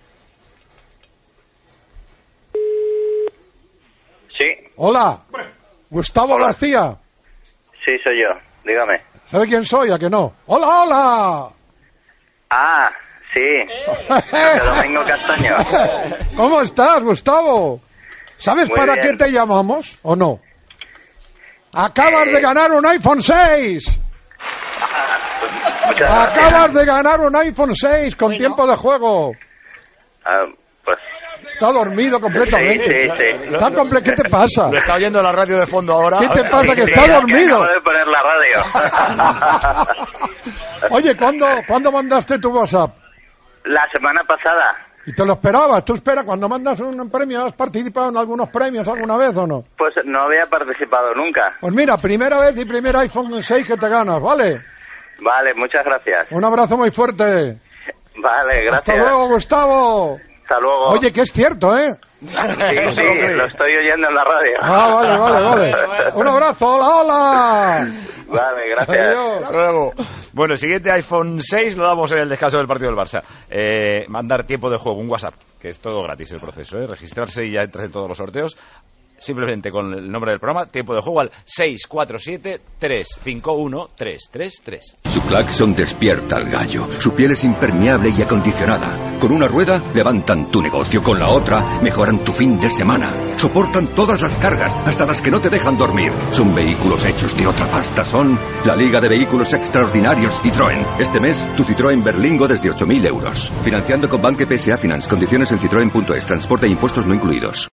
Sí, Hola. Gustavo García. sí, soy yo. Dígame. ¿Sabe quién soy? ¿A que no? ¡Hola, hola! Ah, sí. De Domingo Castaño. ¿Cómo estás, Gustavo? ¿Sabes Muy para bien. qué te llamamos o no? Acabas Eh, de ganar un iPhone seis. Muchas gracias. Acabas de ganar un iPhone seis con tiempo de juego. Ah, pues Está dormido completamente. Sí, sí, sí. Está comple- ¿Qué te pasa? Lo está oyendo la radio de fondo ahora. ¿Qué te pasa? Que sí, está que dormido. acabo de poner la radio. Oye, ¿cuándo, ¿cuándo mandaste tu WhatsApp? La semana pasada. ¿Y te lo esperabas? ¿Tú esperas cuando mandas un premio? ¿Has participado en algunos premios alguna vez o no? Pues no había participado nunca. Pues mira, primera vez y primer iPhone seis que te ganas, ¿vale? Vale, muchas gracias. Un abrazo muy fuerte. Vale, gracias. Hasta luego, Gustavo. Hasta luego. Oye, que es cierto, ¿eh? Sí, sí, lo estoy oyendo en la radio. Ah, vale, vale, vale. Un abrazo, hola, hola. Vale, gracias. Adiós. Hasta luego. Bueno, el siguiente iPhone seis lo damos en el descanso del partido del Barça. Eh, mandar tiempo de juego, un WhatsApp, que es todo gratis el proceso, ¿eh? Registrarse y ya entras en todos los sorteos. Simplemente con el nombre del programa, tiempo de juego al seis cuatro siete, tres cinco uno, tres tres tres. Su claxon despierta al gallo. Su piel es impermeable y acondicionada. Con una rueda levantan tu negocio, con la otra mejoran tu fin de semana. Soportan todas las cargas, hasta las que no te dejan dormir. Son vehículos hechos de otra pasta. Son la Liga de Vehículos Extraordinarios Citroën. Este mes, tu Citroën Berlingo desde ocho mil euros. Financiando con Banque P S A Finance. Condiciones en citroen punto es. Transporte e impuestos no incluidos.